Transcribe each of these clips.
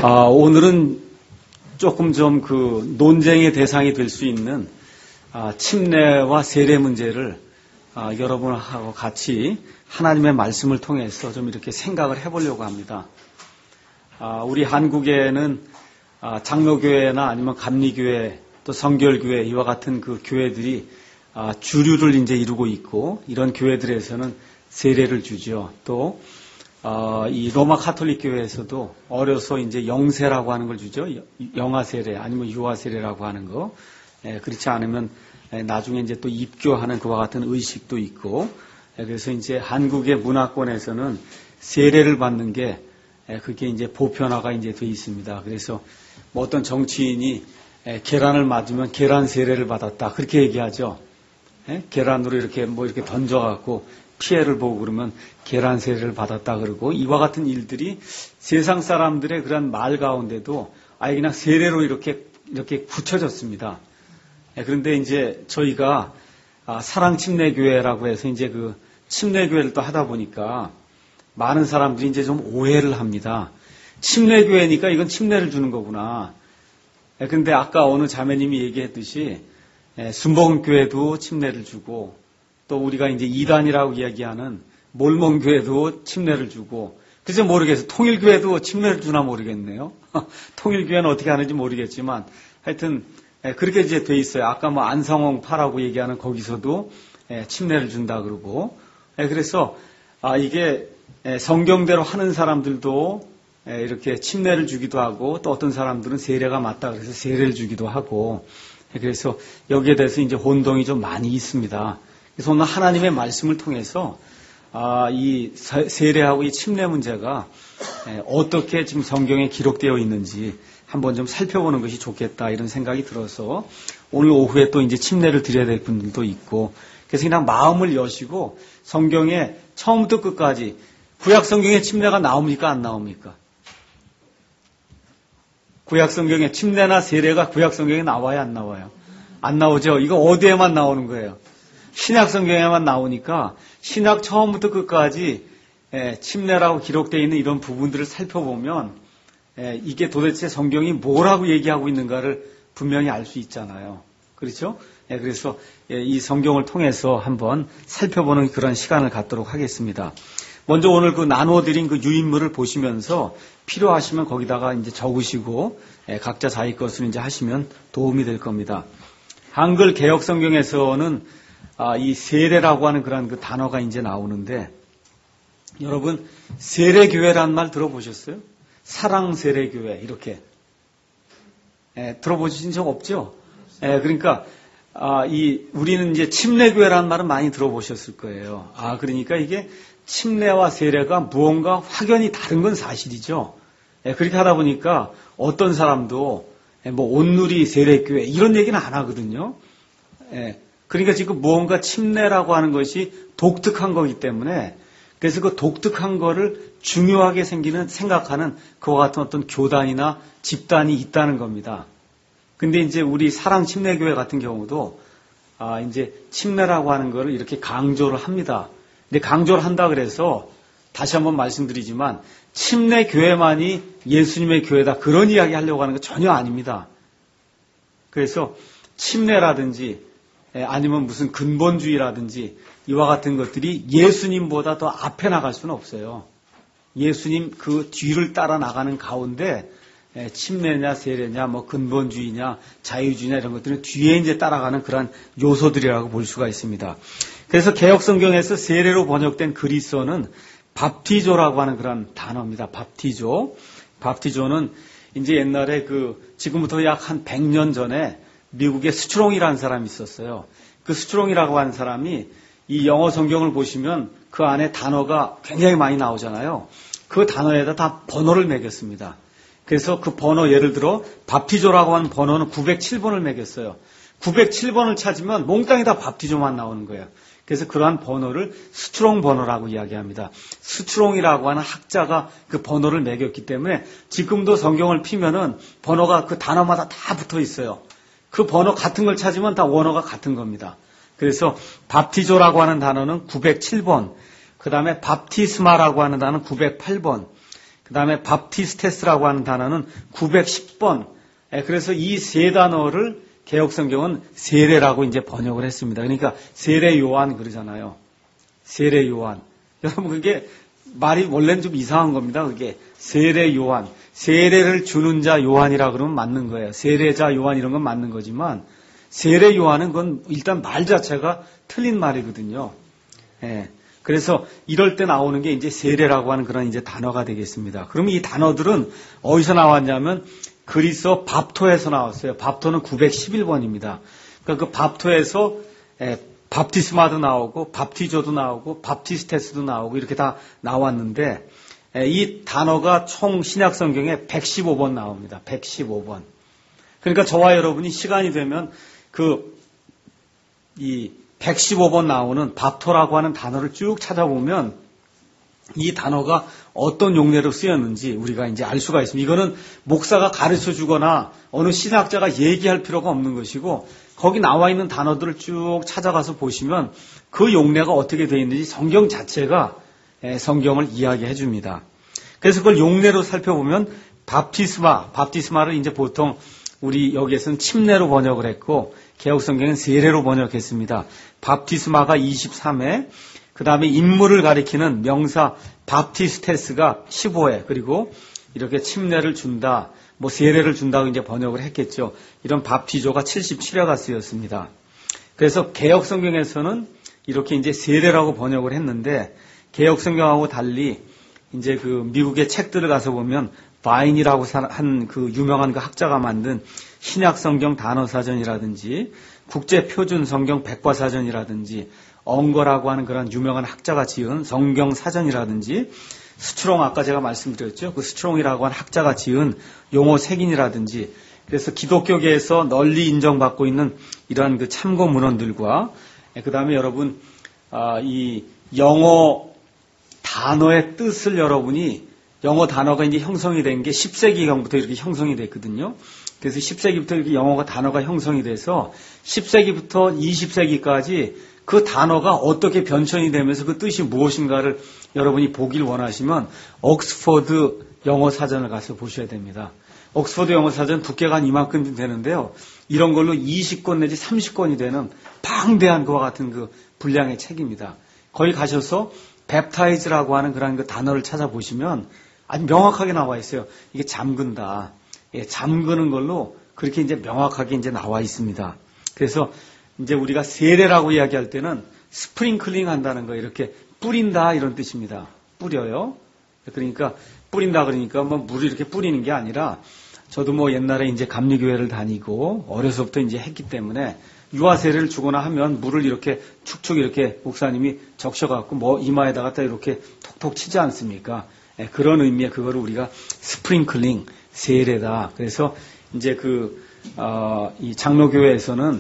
오늘은 조금 좀 그 논쟁의 대상이 될 수 있는 침례와 세례 문제를 여러분하고 같이 하나님의 말씀을 통해서 좀 이렇게 생각을 해보려고 합니다. 우리 한국에는 장로교회나 아니면 감리교회 또 성결교회 이와 같은 그 교회들이 주류를 이제 이루고 있고, 이런 교회들에서는 세례를 주죠. 또 이 로마 카톨릭 교회에서도 어려서 이제 영세라고 하는 걸 주죠. 영아 세례 아니면 유아 세례라고 하는 거. 그렇지 않으면 나중에 이제 또 입교하는 그와 같은 의식도 있고, 그래서 이제 한국의 문화권에서는 세례를 받는 게 그게 이제 보편화가 이제 돼 있습니다. 그래서 뭐 어떤 정치인이 계란을 맞으면 계란 세례를 받았다 그렇게 얘기하죠. 계란으로 이렇게 뭐 이렇게 던져갖고 피해를 보고 그러면 계란 세례를 받았다 그러고, 이와 같은 일들이 세상 사람들의 그런 말 가운데도 아예 그냥 세례로 이렇게 굳혀졌습니다. 그런데 이제 저희가 사랑 침례교회라고 해서 이제 그 침례교회를 또 하다 보니까 많은 사람들이 이제 좀 오해를 합니다. 침례교회니까 이건 침례를 주는 거구나. 그런데 아까 어느 자매님이 얘기했듯이 순복음교회도 침례를 주고, 또 우리가 이제 이단이라고 이야기하는 몰몬교회도 침례를 주고, 글쎄 모르겠어요. 통일교회도 침례를 주나 모르겠네요. 통일교회는 어떻게 하는지 모르겠지만 하여튼 그렇게 이제 돼 있어요. 아까 뭐 안성홍파라고 얘기하는 거기서도 침례를 준다 그러고, 그래서 이게 성경대로 하는 사람들도 이렇게 침례를 주기도 하고, 또 어떤 사람들은 세례가 맞다 그래서 세례를 주기도 하고, 그래서 여기에 대해서 이제 혼동이 좀 많이 있습니다. 그래서 오늘 하나님의 말씀을 통해서 이 세례하고 이 침례 문제가 어떻게 지금 성경에 기록되어 있는지 한번 좀 살펴보는 것이 좋겠다 이런 생각이 들어서 오늘 오후에 또 이제 침례를 드려야 될 분들도 있고, 그래서 그냥 마음을 여시고 성경에 처음부터 끝까지 구약 성경에 침례가 나옵니까 안 나옵니까? 구약 성경에 침례나 세례가 구약 성경에 나와요 안 나와요? 안 나오죠. 이거 어디에만 나오는 거예요? 신약 성경에만 나오니까 신약 처음부터 끝까지 침례라고 기록되어 있는 이런 부분들을 살펴보면 이게 도대체 성경이 뭐라고 얘기하고 있는가를 분명히 알 수 있잖아요. 그렇죠? 그래서 이 성경을 통해서 한번 살펴보는 그런 시간을 갖도록 하겠습니다. 먼저 오늘 그 나누어드린 그 유인물을 보시면서 필요하시면 거기다가 이제 적으시고 각자 자기 것을 이제 하시면 도움이 될 겁니다. 한글 개역 성경에서는 이 세례라고 하는 그런 그 단어가 이제 나오는데, 여러분 세례교회라는 말 들어보셨어요? 사랑세례교회 이렇게 들어보신 적 없죠? 그러니까 우리는 이제 침례교회라는 말은 많이 들어보셨을 거예요. 그러니까 이게 침례와 세례가 무언가 확연히 다른 건 사실이죠. 그렇게 하다 보니까 어떤 사람도 뭐 온누리 세례교회 이런 얘기는 안 하거든요. 그러니까 지금 무언가 침례라고 하는 것이 독특한 거기 때문에, 그래서 그 독특한 거를 중요하게 생각하는 그와 같은 어떤 교단이나 집단이 있다는 겁니다. 근데 이제 우리 사랑 침례교회 같은 경우도 이제 침례라고 하는 거를 이렇게 강조를 합니다. 근데 강조를 한다 그래서 다시 한번 말씀드리지만 침례교회만이 예수님의 교회다 그런 이야기 하려고 하는 거 전혀 아닙니다. 그래서 침례라든지 아니면 무슨 근본주의라든지 이와 같은 것들이 예수님보다 더 앞에 나갈 수는 없어요. 예수님 그 뒤를 따라 나가는 가운데 침례냐 세례냐 뭐 근본주의냐 자유주의냐 이런 것들은 뒤에 이제 따라가는 그런 요소들이라고 볼 수가 있습니다. 그래서 개역 성경에서 세례로 번역된 그리스어는 밥티조라고 하는 그런 단어입니다. 밥티조. 밥티조는 이제 옛날에 지금부터 약 한 100년 전에 미국의 스트롱이라는 사람이 있었어요. 그 스트롱이라고 하는 사람이 이 영어 성경을 보시면 그 안에 단어가 굉장히 많이 나오잖아요. 그 단어에다 다 번호를 매겼습니다. 그래서 그 번호, 예를 들어 밥티조라고 하는 번호는 907번을 매겼어요. 907번을 찾으면 몽땅이 다 밥티조만 나오는 거예요. 그래서 그러한 번호를 스트롱 번호라고 이야기합니다. 스트롱이라고 하는 학자가 그 번호를 매겼기 때문에 지금도 성경을 피면은 번호가 그 단어마다 다 붙어 있어요. 그 번호 같은 걸 찾으면 다 원어가 같은 겁니다. 그래서 밥티조라고 하는 단어는 907번, 그 다음에 밥티스마라고 하는 단어는 908번, 그 다음에 밥티스테스라고 하는 단어는 910번. 그래서 이 세 단어를 개역성경은 세례라고 이제 번역을 했습니다. 그러니까 세례 요한 그러잖아요. 세례 요한. 여러분 그게 말이 원래는 좀 이상한 겁니다. 그게 세례 요한. 세례를 주는 자 요한이라 그러면 맞는 거예요. 세례자 요한 이런 건 맞는 거지만 세례 요한은 그건 일단 말 자체가 틀린 말이거든요. 그래서 이럴 때 나오는 게 이제 세례라고 하는 그런 이제 단어가 되겠습니다. 그러면 이 단어들은 어디서 나왔냐면 그리스어 밥토에서 나왔어요. 밥토는 911번입니다. 그러니까 그 밥토에서 밥티스마도 나오고 밥티조도 나오고 밥티스테스도 나오고 이렇게 다 나왔는데 이 단어가 총 신약 성경에 115번 나옵니다. 115번. 그러니까 저와 여러분이 시간이 되면 이 115번 나오는 밥토라고 하는 단어를 쭉 찾아보면 이 단어가 어떤 용례로 쓰였는지 우리가 이제 알 수가 있습니다. 이거는 목사가 가르쳐 주거나 어느 신학자가 얘기할 필요가 없는 것이고 거기 나와 있는 단어들을 쭉 찾아가서 보시면 그 용례가 어떻게 되어 있는지 성경 자체가 성경을 이야기해 줍니다. 그래서 그걸 용례로 살펴보면 밥티스마를 이제 보통 우리 여기에서는 침례로 번역을 했고 개역성경은 세례로 번역했습니다. 밥티스마가 23회, 그 다음에 인물을 가리키는 명사 밥티스테스가 15회, 그리고 이렇게 침례를 준다, 뭐 세례를 준다고 이제 번역을 했겠죠. 이런 밥티조가 77회가 쓰였습니다. 그래서 개역성경에서는 이렇게 이제 세례라고 번역을 했는데 개역성경하고 달리 이제 그 미국의 책들을 가서 보면 바인이라고 한 그 유명한 그 학자가 만든 신약성경 단어사전이라든지 국제표준성경 백과사전이라든지 엉거라고 하는 그런 유명한 학자가 지은 성경사전이라든지 스트롱 아까 제가 말씀드렸죠. 그 스트롱이라고 하는 학자가 지은 용어색인이라든지 그래서 기독교계에서 널리 인정받고 있는 이러한 그 참고 문헌들과 그 다음에 여러분 이 영어 단어의 뜻을 여러분이 영어 단어가 이제 형성이 된 게 10세기경부터 이렇게 형성이 됐거든요. 그래서 10세기부터 이렇게 영어가 단어가 형성이 돼서 10세기부터 20세기까지 그 단어가 어떻게 변천이 되면서 그 뜻이 무엇인가를 여러분이 보길 원하시면 옥스퍼드 영어 사전을 가서 보셔야 됩니다. 옥스퍼드 영어 사전 두께가 한 이만큼 되는데요. 이런 걸로 20권 내지 30권이 되는 방대한 그와 같은 그 분량의 책입니다. 거기 가셔서 웹타이즈라고 하는 그런 그 단어를 찾아보시면 아주 명확하게 나와 있어요. 이게 잠근다. 잠그는 걸로 그렇게 이제 명확하게 이제 나와 있습니다. 그래서 이제 우리가 세례라고 이야기할 때는 스프링클링 한다는 거 이렇게 뿌린다 이런 뜻입니다. 뿌려요. 그러니까 뿌린다 그러니까 뭐 물을 이렇게 뿌리는 게 아니라 저도 뭐 옛날에 이제 감리교회를 다니고 어려서부터 이제 했기 때문에 유아세례를 주거나 하면 물을 이렇게 축축 이렇게 목사님이 적셔갖고 뭐 이마에다가 딱 이렇게 톡톡 치지 않습니까? 그런 의미의 그거를 우리가 스프링클링 세례다. 그래서 이제 이 장로교회에서는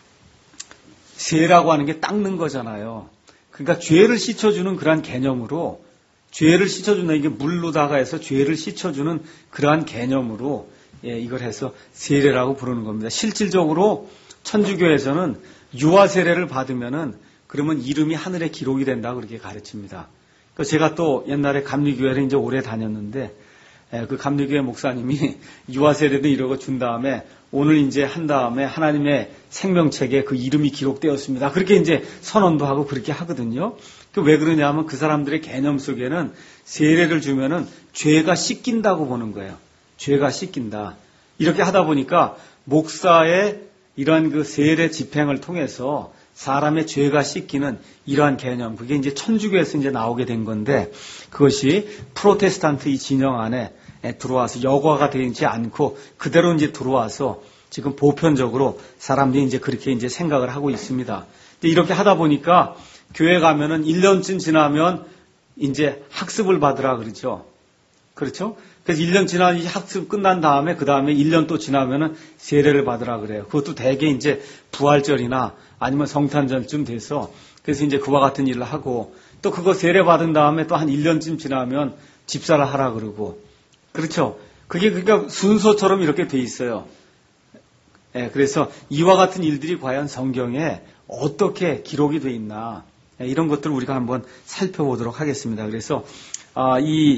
세라고 하는 게 닦는 거잖아요. 그러니까 죄를 씻어주는 그러한 개념으로 죄를 씻어주는 이게 물로다가 해서 죄를 씻어주는 그러한 개념으로 이걸 해서 세례라고 부르는 겁니다. 실질적으로 천주교에서는 유아 세례를 받으면은 그러면 이름이 하늘에 기록이 된다 그렇게 가르칩니다. 제가 또 옛날에 감리교회를 이제 오래 다녔는데 그 감리교회 목사님이 유아 세례도 이러고 준 다음에 오늘 이제 한 다음에 하나님의 생명책에 그 이름이 기록되었습니다. 그렇게 이제 선언도 하고 그렇게 하거든요. 왜 그러냐면 그 사람들의 개념 속에는 세례를 주면은 죄가 씻긴다고 보는 거예요. 죄가 씻긴다. 이렇게 하다 보니까 목사의 이러한 그 세례 집행을 통해서 사람의 죄가 씻기는 이러한 개념, 그게 이제 천주교에서 이제 나오게 된 건데 그것이 프로테스탄트 이 진영 안에 들어와서 여과가 되지 않고 그대로 이제 들어와서 지금 보편적으로 사람들이 이제 그렇게 이제 생각을 하고 있습니다. 근데 이렇게 하다 보니까 교회 가면은 1년쯤 지나면 이제 학습을 받으라 그러죠. 그렇죠? 그래서 1년 지난 이 학습 끝난 다음에 그 다음에 1년 또 지나면은 세례를 받으라 그래요. 그것도 대개 이제 부활절이나 아니면 성탄절쯤 돼서 그래서 이제 그와 같은 일을 하고 또 그거 세례 받은 다음에 또 한 1년쯤 지나면 집사를 하라 그러고 그렇죠? 그게 그러니까 순서처럼 이렇게 돼 있어요. 그래서 이와 같은 일들이 과연 성경에 어떻게 기록이 돼 있나 이런 것들을 우리가 한번 살펴보도록 하겠습니다. 그래서 이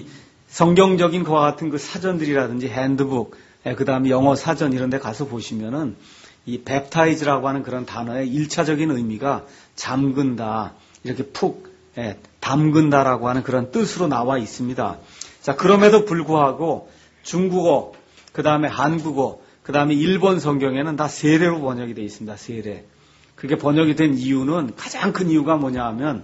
성경적인 그와 같은 그 사전들이라든지 핸드북, 그 다음에 영어 사전 이런 데 가서 보시면은 이 baptize라고 하는 그런 단어의 1차적인 의미가 잠근다, 이렇게 푹 담근다라고 하는 그런 뜻으로 나와 있습니다. 자, 그럼에도 불구하고 중국어, 그 다음에 한국어, 그 다음에 일본 성경에는 다 세례로 번역이 되어 있습니다. 세례. 그게 번역이 된 이유는, 가장 큰 이유가 뭐냐 하면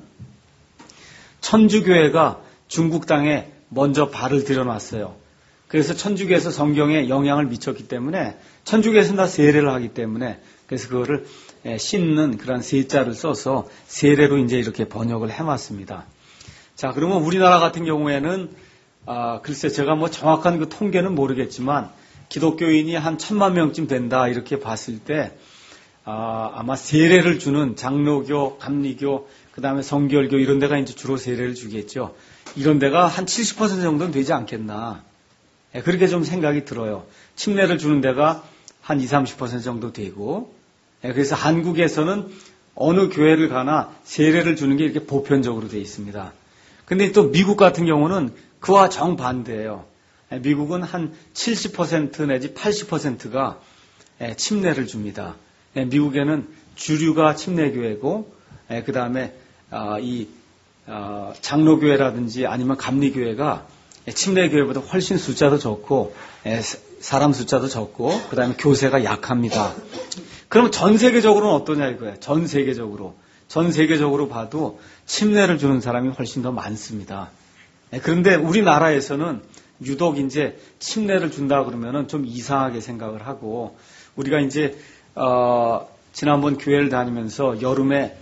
천주교회가 중국 땅에 먼저 발을 들여놨어요. 그래서 천주교에서 성경에 영향을 미쳤기 때문에 천주교에서는 다 세례를 하기 때문에 그래서 그거를 씻는 그런 세자를 써서 세례로 이제 이렇게 번역을 해왔습니다. 자, 그러면 우리나라 같은 경우에는 글쎄 제가 뭐 정확한 그 통계는 모르겠지만 기독교인이 한 1000만 명쯤 된다 이렇게 봤을 때 아마 세례를 주는 장로교, 감리교, 그 다음에 성결교 이런 데가 이제 주로 세례를 주겠죠. 이런 데가 한 70% 정도는 되지 않겠나. 그렇게 좀 생각이 들어요. 침례를 주는 데가 한 20, 30% 정도 되고, 그래서 한국에서는 어느 교회를 가나 세례를 주는 게 이렇게 보편적으로 되어 있습니다. 근데 또 미국 같은 경우는 그와 정반대예요. 미국은 한 70% 내지 80%가 침례를 줍니다. 미국에는 주류가 침례교회고, 그 다음에 이 장로교회라든지 아니면 감리교회가 침례교회보다 훨씬 숫자도 적고 사람 숫자도 적고 그 다음에 교세가 약합니다. 그럼 전 세계적으로는 어떠냐 이거예요. 전 세계적으로 봐도 침례를 주는 사람이 훨씬 더 많습니다. 그런데 우리나라에서는 유독 이제 침례를 준다 그러면은 좀 이상하게 생각을 하고, 우리가 이제 지난번 교회를 다니면서 여름에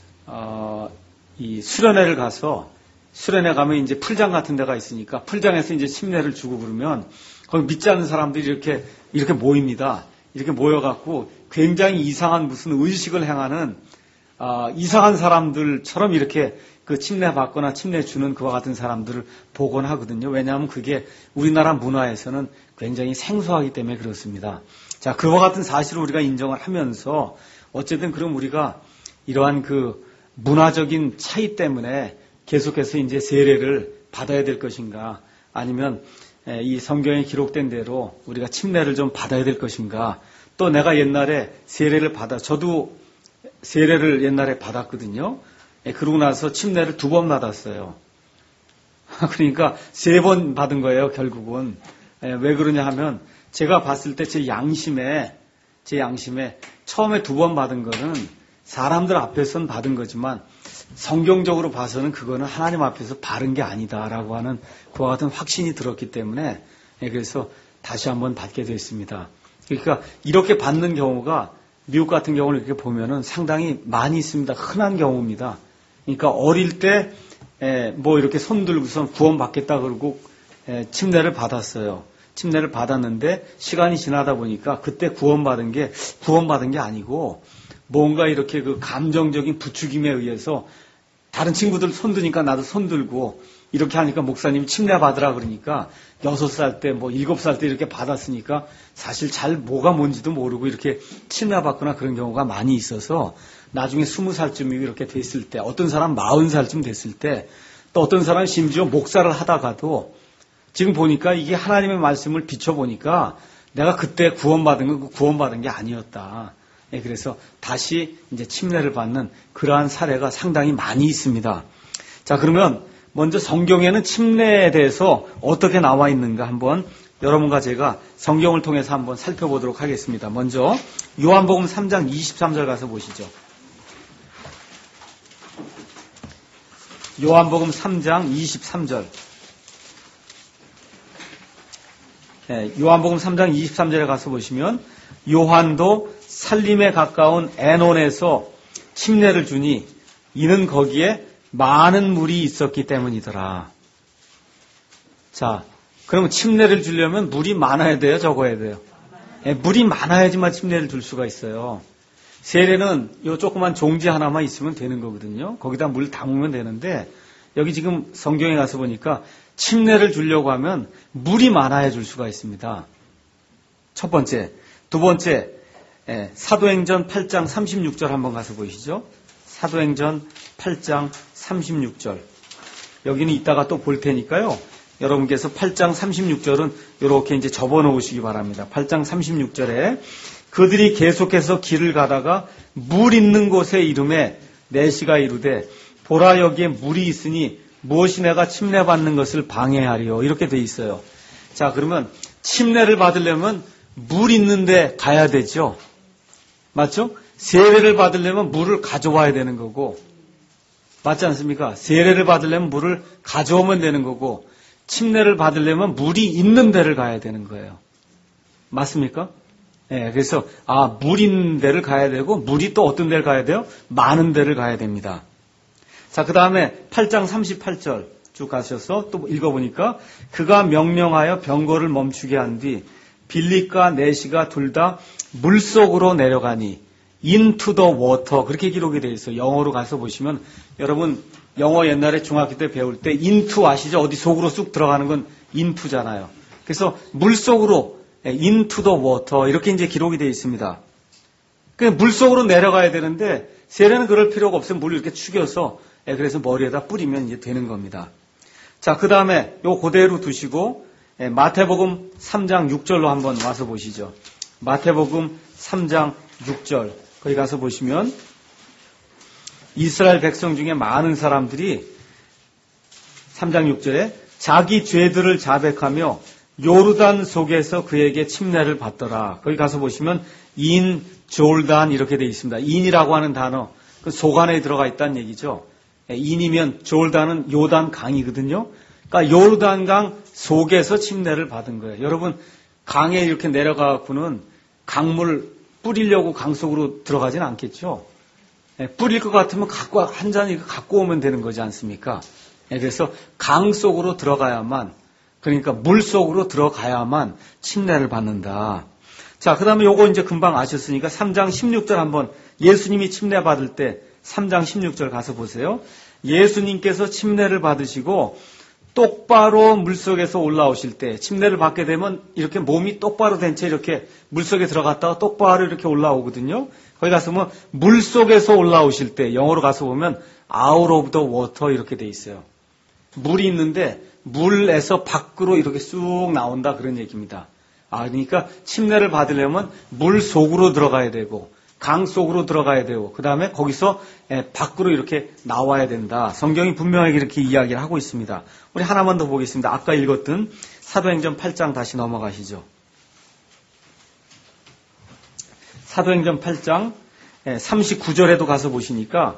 이 수련회를 가서, 수련회 가면 이제 풀장 같은 데가 있으니까 풀장에서 이제 침례를 주고 그러면 거기 믿지 않는 사람들이 이렇게 모입니다. 이렇게 모여갖고 굉장히 이상한 무슨 의식을 행하는 이상한 사람들처럼 이렇게 그 침례 받거나 침례 주는 그와 같은 사람들을 보곤 하거든요. 왜냐하면 그게 우리나라 문화에서는 굉장히 생소하기 때문에 그렇습니다. 자, 그와 같은 사실을 우리가 인정을 하면서 어쨌든 그럼 우리가 이러한 그 문화적인 차이 때문에 계속해서 이제 세례를 받아야 될 것인가, 아니면 이 성경에 기록된 대로 우리가 침례를 좀 받아야 될 것인가, 또 내가 옛날에 세례를 저도 세례를 옛날에 받았거든요. 그러고 나서 침례를 2번 받았어요. 그러니까 3번 받은 거예요, 결국은. 왜 그러냐 하면 제가 봤을 때 제 양심에 처음에 2번 받은 거는 사람들 앞에서는 받은 거지만 성경적으로 봐서는 그거는 하나님 앞에서 바른 게 아니다라고 하는 그와 같은 확신이 들었기 때문에 그래서 다시 한번 받게 됐습니다. 그러니까 이렇게 받는 경우가 미국 같은 경우를 이렇게 보면은 상당히 많이 있습니다. 흔한 경우입니다. 그러니까 어릴 때 뭐 이렇게 손 들고서 구원받겠다 그러고 침례를 받았어요. 침례를 받았는데 시간이 지나다 보니까 그때 구원받은 게 아니고 뭔가 이렇게 그 감정적인 부추김에 의해서 다른 친구들 손 드니까 나도 손 들고 이렇게 하니까 목사님이 침례 받으라 그러니까 6살 때 뭐 7살 때 이렇게 받았으니까 사실 잘 뭐가 뭔지도 모르고 이렇게 침례 받거나 그런 경우가 많이 있어서 나중에 20살쯤 이렇게 됐을 때, 어떤 사람 40살쯤 됐을 때, 또 어떤 사람 심지어 목사를 하다가도 지금 보니까 이게 하나님의 말씀을 비춰보니까 내가 그때 구원받은 건 구원받은 게 아니었다. 그래서 다시 이제 침례를 받는 그러한 사례가 상당히 많이 있습니다. 자, 그러면 먼저 성경에는 침례에 대해서 어떻게 나와 있는가 한번 여러분과 제가 성경을 통해서 한번 살펴보도록 하겠습니다. 먼저 요한복음 3장 23절 가서 보시죠. 요한복음 3장 23절. 요한복음 3장 23절에 가서 보시면 요한도 살림에 가까운 에논에서 침례를 주니 이는 거기에 많은 물이 있었기 때문이더라. 자, 그러면 침례를 주려면 물이 많아야 돼요, 적어야 돼요? 물이 많아야지만 침례를 줄 수가 있어요. 세례는 요 조그만 종지 하나만 있으면 되는 거거든요. 거기다 물 담으면 되는데 여기 지금 성경에 가서 보니까 침례를 주려고 하면 물이 많아야 줄 수가 있습니다. 첫 번째. 두 번째, 사도행전 8장 36절 한번 가서 보시죠. 사도행전 8장 36절. 여기는 이따가 또 볼 테니까요. 여러분께서 8장 36절은 이렇게 이제 접어 놓으시기 바랍니다. 8장 36절에 그들이 계속해서 길을 가다가 물 있는 곳에 이름에 내시가 이르되 보라 여기에 물이 있으니 무엇이 내가 침례받는 것을 방해하리요. 이렇게 돼 있어요. 자, 그러면 침례를 받으려면 물 있는데 가야 되죠. 맞죠? 세례를 받으려면 물을 가져와야 되는 거고, 맞지 않습니까? 세례를 받으려면 물을 가져오면 되는 거고, 침례를 받으려면 물이 있는 데를 가야 되는 거예요. 맞습니까? 예, 그래서 물 있는 데를 가야 되고 물이 또 어떤 데를 가야 돼요? 많은 데를 가야 됩니다. 자, 그 다음에 8장 38절 쭉 가셔서 또 읽어보니까 그가 명령하여 병거를 멈추게 한 뒤 빌립과 내시가 둘 다 물속으로 내려가니 into the water 그렇게 기록이 되어 있어요. 영어로 가서 보시면 여러분 영어 옛날에 중학교 때 배울 때 into 아시죠? 어디 속으로 쑥 들어가는 건 into잖아요. 그래서 물속으로 into the water 이렇게 이제 기록이 되어 있습니다. 그냥 물속으로 내려가야 되는데 세례는 그럴 필요가 없으면 물을 이렇게 축여서 그래서 머리에다 뿌리면 이제 되는 겁니다. 자, 그 다음에 요 그대로 두시고 마태복음 3장 6절로 한번 와서 보시죠. 마태복음 3장 6절 거기 가서 보시면 이스라엘 백성 중에 많은 사람들이 3장 6절에 자기 죄들을 자백하며 요르단 속에서 그에게 침례를 받더라. 거기 가서 보시면 인 졸단 이렇게 되어 있습니다. 인이라고 하는 단어 그 속 안에 들어가 있다는 얘기죠. 인이면 졸단은 요단 강이거든요. 그러니까 요르단강 속에서 침례를 받은 거예요. 여러분 강에 이렇게 내려가고는 강물 뿌리려고 강 속으로 들어가진 않겠죠. 뿌릴 것 같으면 한 잔 갖고 오면 되는 거지 않습니까? 그래서 강 속으로 들어가야만 그러니까 물 속으로 들어가야만 침례를 받는다. 자, 그 다음에 요거 이제 금방 아셨으니까 3장 16절 한번 예수님이 침례 받을 때 3장 16절 가서 보세요. 예수님께서 침례를 받으시고 똑바로 물속에서 올라오실 때 침례를 받게 되면 이렇게 몸이 똑바로 된 채 이렇게 물속에 들어갔다가 똑바로 이렇게 올라오거든요. 거기 가서 보면 물속에서 올라오실 때 영어로 가서 보면 out of the water 이렇게 돼 있어요. 물이 있는데 물에서 밖으로 이렇게 쑥 나온다 그런 얘기입니다. 그러니까 침례를 받으려면 물 속으로 들어가야 되고 강 속으로 들어가야 되고 그 다음에 거기서 밖으로 이렇게 나와야 된다. 성경이 분명하게 이렇게 이야기를 하고 있습니다. 우리 하나만 더 보겠습니다. 아까 읽었던 사도행전 8장 다시 넘어가시죠. 사도행전 8장 39절에도 가서 보시니까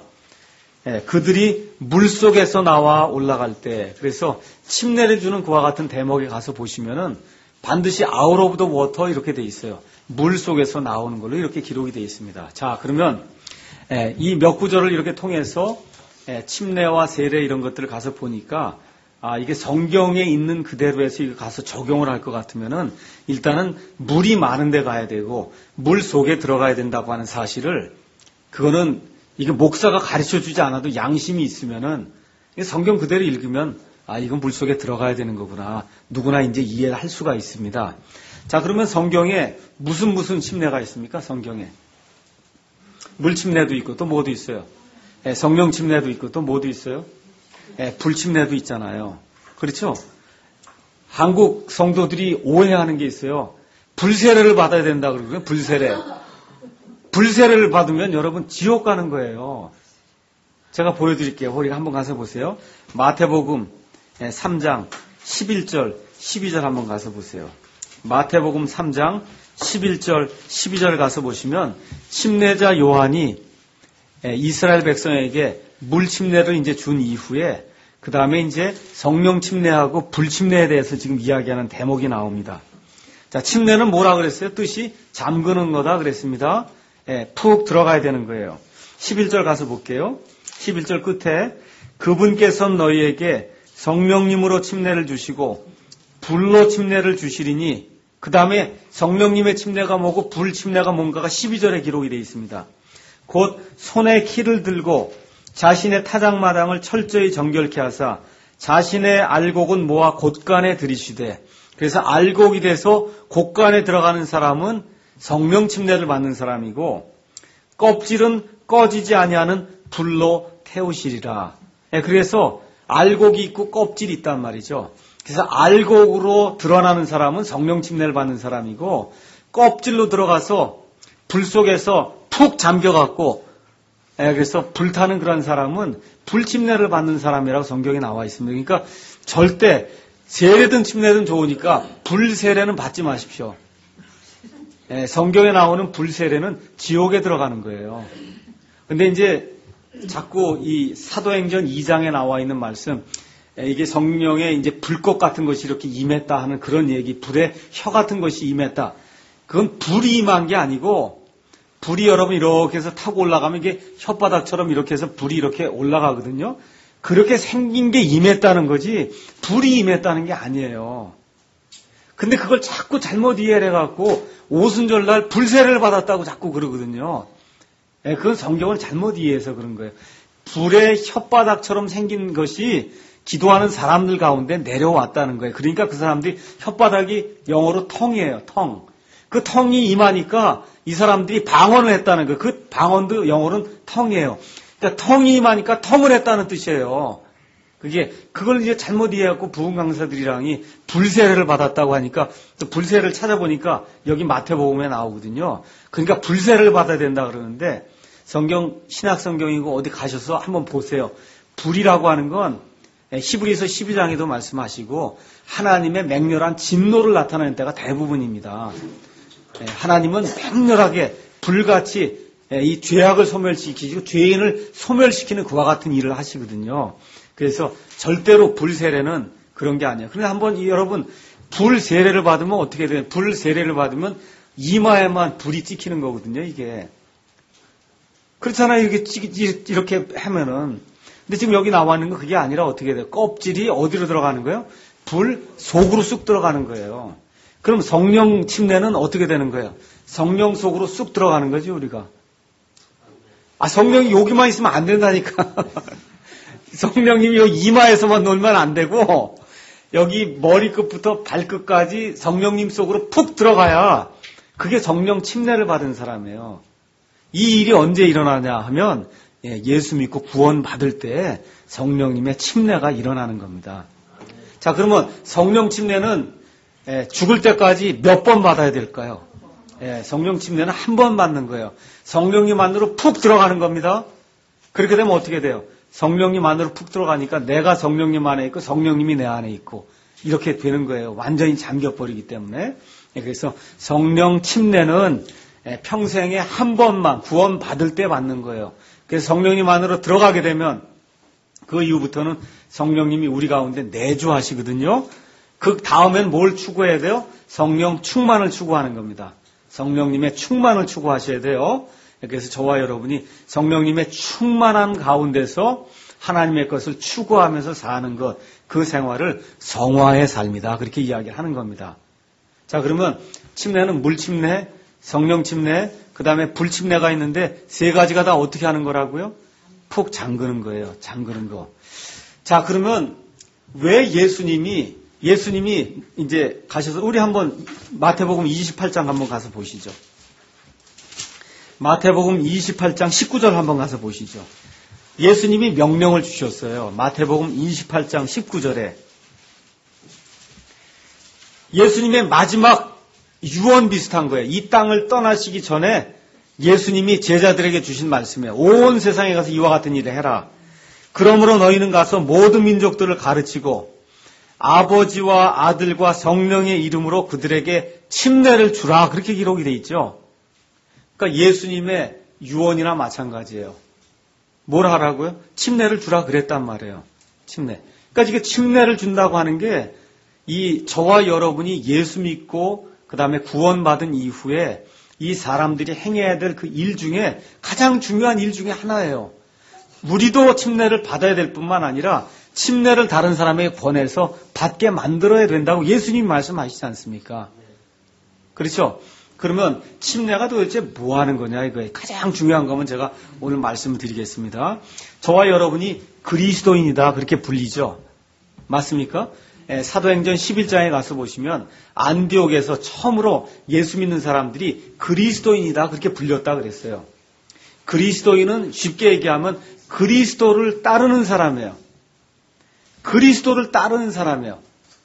그들이 물속에서 나와 올라갈 때 그래서 침례를 주는 그와 같은 대목에 가서 보시면은 반드시 out of the water 이렇게 돼 있어요. 물 속에서 나오는 걸로 이렇게 기록이 되어 있습니다. 자, 그러면 이 몇 구절을 이렇게 통해서 침례와 세례 이런 것들을 가서 보니까 이게 성경에 있는 그대로 해서 이거 가서 적용을 할 것 같으면은 일단은 물이 많은 데 가야 되고 물 속에 들어가야 된다고 하는 사실을 그거는 이게 목사가 가르쳐 주지 않아도 양심이 있으면은 성경 그대로 읽으면 이건 물 속에 들어가야 되는 거구나. 누구나 이제 이해를 할 수가 있습니다. 자, 그러면 성경에 무슨 침례가 있습니까? 성경에. 물 침례도 있고 또 뭐도 있어요? 성령 침례도 있고 또 뭐도 있어요? 불 침례도 있잖아요. 그렇죠? 한국 성도들이 오해하는 게 있어요. 불세례를 받아야 된다 그러거든요. 불세례. 불세례를 받으면 여러분 지옥 가는 거예요. 제가 보여드릴게요. 우리가 한번 가서 보세요. 마태복음 3장 11절 12절 한번 가서 보세요. 마태복음 3장 11절 12절 가서 보시면 침례자 요한이 이스라엘 백성에게 물 침례를 이제 준 이후에 그 다음에 이제 성령 침례하고 불 침례에 대해서 지금 이야기하는 대목이 나옵니다. 자, 침례는 뭐라 그랬어요? 뜻이 잠그는 거다 그랬습니다. 푹 들어가야 되는 거예요. 11절 가서 볼게요. 11절 끝에 그분께서는 너희에게 성령님으로 침례를 주시고 불로 침례를 주시리니 그 다음에 성령님의 침례가 뭐고 불 침례가 뭔가가 12절에 기록이 되어 있습니다. 곧 손에 키를 들고 자신의 타작마당을 철저히 정결케 하사 자신의 알곡은 모아 곳간에 들이시되 그래서 알곡이 돼서 곳간에 들어가는 사람은 성령 침례를 받는 사람이고 껍질은 꺼지지 아니하는 불로 태우시리라. 그래서 알곡이 있고 껍질이 있단 말이죠. 그래서 알곡으로 드러나는 사람은 성령 침례를 받는 사람이고, 껍질로 들어가서 불 속에서 푹 잠겨갖고, 그래서 불타는 그런 사람은 불침례를 받는 사람이라고 성경에 나와 있습니다. 그러니까 절대 세례든 침례든 좋으니까 불세례는 받지 마십시오. 성경에 나오는 불세례는 지옥에 들어가는 거예요. 근데 이제 자꾸 이 사도행전 2장에 나와 있는 말씀, 이게 성령의 이제 불꽃 같은 것이 이렇게 임했다 하는 그런 얘기, 불의 혀 같은 것이 임했다. 그건 불이 임한 게 아니고, 불이 여러분 이렇게 해서 타고 올라가면 이게 혓바닥처럼 이렇게 해서 불이 이렇게 올라가거든요. 그렇게 생긴 게 임했다는 거지, 불이 임했다는 게 아니에요. 근데 그걸 자꾸 잘못 이해를 해갖고, 오순절날 불세례를 받았다고 자꾸 그러거든요. 그건 성경을 잘못 이해해서 그런 거예요. 불의 혓바닥처럼 생긴 것이 기도하는 사람들 가운데 내려왔다는 거예요. 그러니까 그 사람들이 혓바닥이 영어로 텅이에요. 텅. 그 텅이 임하니까 이 사람들이 방언을 했다는 거예요. 그 방언도 영어로는 텅이에요. 그러니까 텅이 임하니까 텅을 했다는 뜻이에요. 그걸 이제 잘못 이해해갖고 부흥 강사들이랑이 불세례를 받았다고 하니까 또 불세례를 찾아보니까 여기 마태복음에 나오거든요. 그러니까 불세례를 받아야 된다 그러는데 성경, 신약 성경이고 어디 가셔서 한번 보세요. 불이라고 하는 건 히브리서 12장에도 말씀하시고 하나님의 맹렬한 진노를 나타내는 때가 대부분입니다. 하나님은 맹렬하게 불같이 이 죄악을 소멸시키고 죄인을 소멸시키는 그와 같은 일을 하시거든요. 그래서 절대로 불세례는 그런 게 아니에요. 그런데 한번 여러분 불세례를 받으면 어떻게 돼요? 불세례를 받으면 이마에만 불이 찍히는 거거든요. 이게 그렇잖아요. 이렇게 하면은. 근데 지금 여기 나와 있는 건 그게 아니라 어떻게 돼요? 껍질이 어디로 들어가는 거예요? 불 속으로 쑥 들어가는 거예요. 그럼 성령 침례는 어떻게 되는 거예요? 성령 속으로 쑥 들어가는 거죠, 우리가. 성령이 여기만 있으면 안 된다니까. 성령님이 여기 이마에서만 놀면 안 되고 여기 머리끝부터 발끝까지 성령님 속으로 푹 들어가야 그게 성령 침례를 받은 사람이에요. 이 일이 언제 일어나냐 하면 예수 믿고 구원 받을 때 성령님의 침례가 일어나는 겁니다. 자, 그러면 성령 침례는 죽을 때까지 몇 번 받아야 될까요? 성령 침례는 한 번 받는 거예요. 성령님 안으로 푹 들어가는 겁니다. 그렇게 되면 어떻게 돼요? 성령님 안으로 푹 들어가니까 내가 성령님 안에 있고 성령님이 내 안에 있고 이렇게 되는 거예요. 완전히 잠겨버리기 때문에. 그래서 성령 침례는 평생에 한 번만 구원 받을 때 받는 거예요. 그래서 성령님 안으로 들어가게 되면 그 이후부터는 성령님이 우리 가운데 내주하시거든요. 그 다음엔 뭘 추구해야 돼요? 성령 충만을 추구하는 겁니다. 성령님의 충만을 추구하셔야 돼요. 그래서 저와 여러분이 성령님의 충만한 가운데서 하나님의 것을 추구하면서 사는 것, 그 생활을 성화의 삶이다. 그렇게 이야기하는 겁니다. 자, 그러면 침례는 물침례, 성령 침례, 그 다음에 불침례가 있는데 세 가지가 다 어떻게 하는 거라고요? 푹 잠그는 거예요. 잠그는 거. 자, 그러면 왜 예수님이 이제 가셔서 우리 한번 마태복음 28장 한번 가서 보시죠. 마태복음 28장 19절 한번 가서 보시죠. 예수님이 명령을 주셨어요. 마태복음 28장 19절에 예수님의 마지막 유언 비슷한 거예요. 이 땅을 떠나시기 전에 예수님이 제자들에게 주신 말씀이에요. 온 세상에 가서 이와 같은 일을 해라. 그러므로 너희는 가서 모든 민족들을 가르치고 아버지와 아들과 성령의 이름으로 그들에게 침례를 주라. 그렇게 기록이 되어 있죠. 그러니까 예수님의 유언이나 마찬가지예요. 뭘 하라고요? 침례를 주라 그랬단 말이에요. 침례. 그러니까 이게 침례를 준다고 하는 게 이 저와 여러분이 예수 믿고 그 다음에 구원받은 이후에 이 사람들이 행해야 될 그 일 중에 가장 중요한 일 중에 하나예요. 우리도 침례를 받아야 될 뿐만 아니라 침례를 다른 사람에게 권해서 받게 만들어야 된다고 예수님이 말씀하시지 않습니까? 그렇죠? 그러면 침례가 도대체 뭐 하는 거냐 이거예요. 가장 중요한 거면 제가 오늘 말씀을 드리겠습니다. 저와 여러분이 그리스도인이다 그렇게 불리죠. 맞습니까? 사도행전 11장에 가서 보시면 안디옥에서 처음으로 예수 믿는 사람들이 그리스도인이다 그렇게 불렸다 그랬어요. 그리스도인은 쉽게 얘기하면 그리스도를 따르는 사람이에요. 그리스도를 따르는 사람이에요.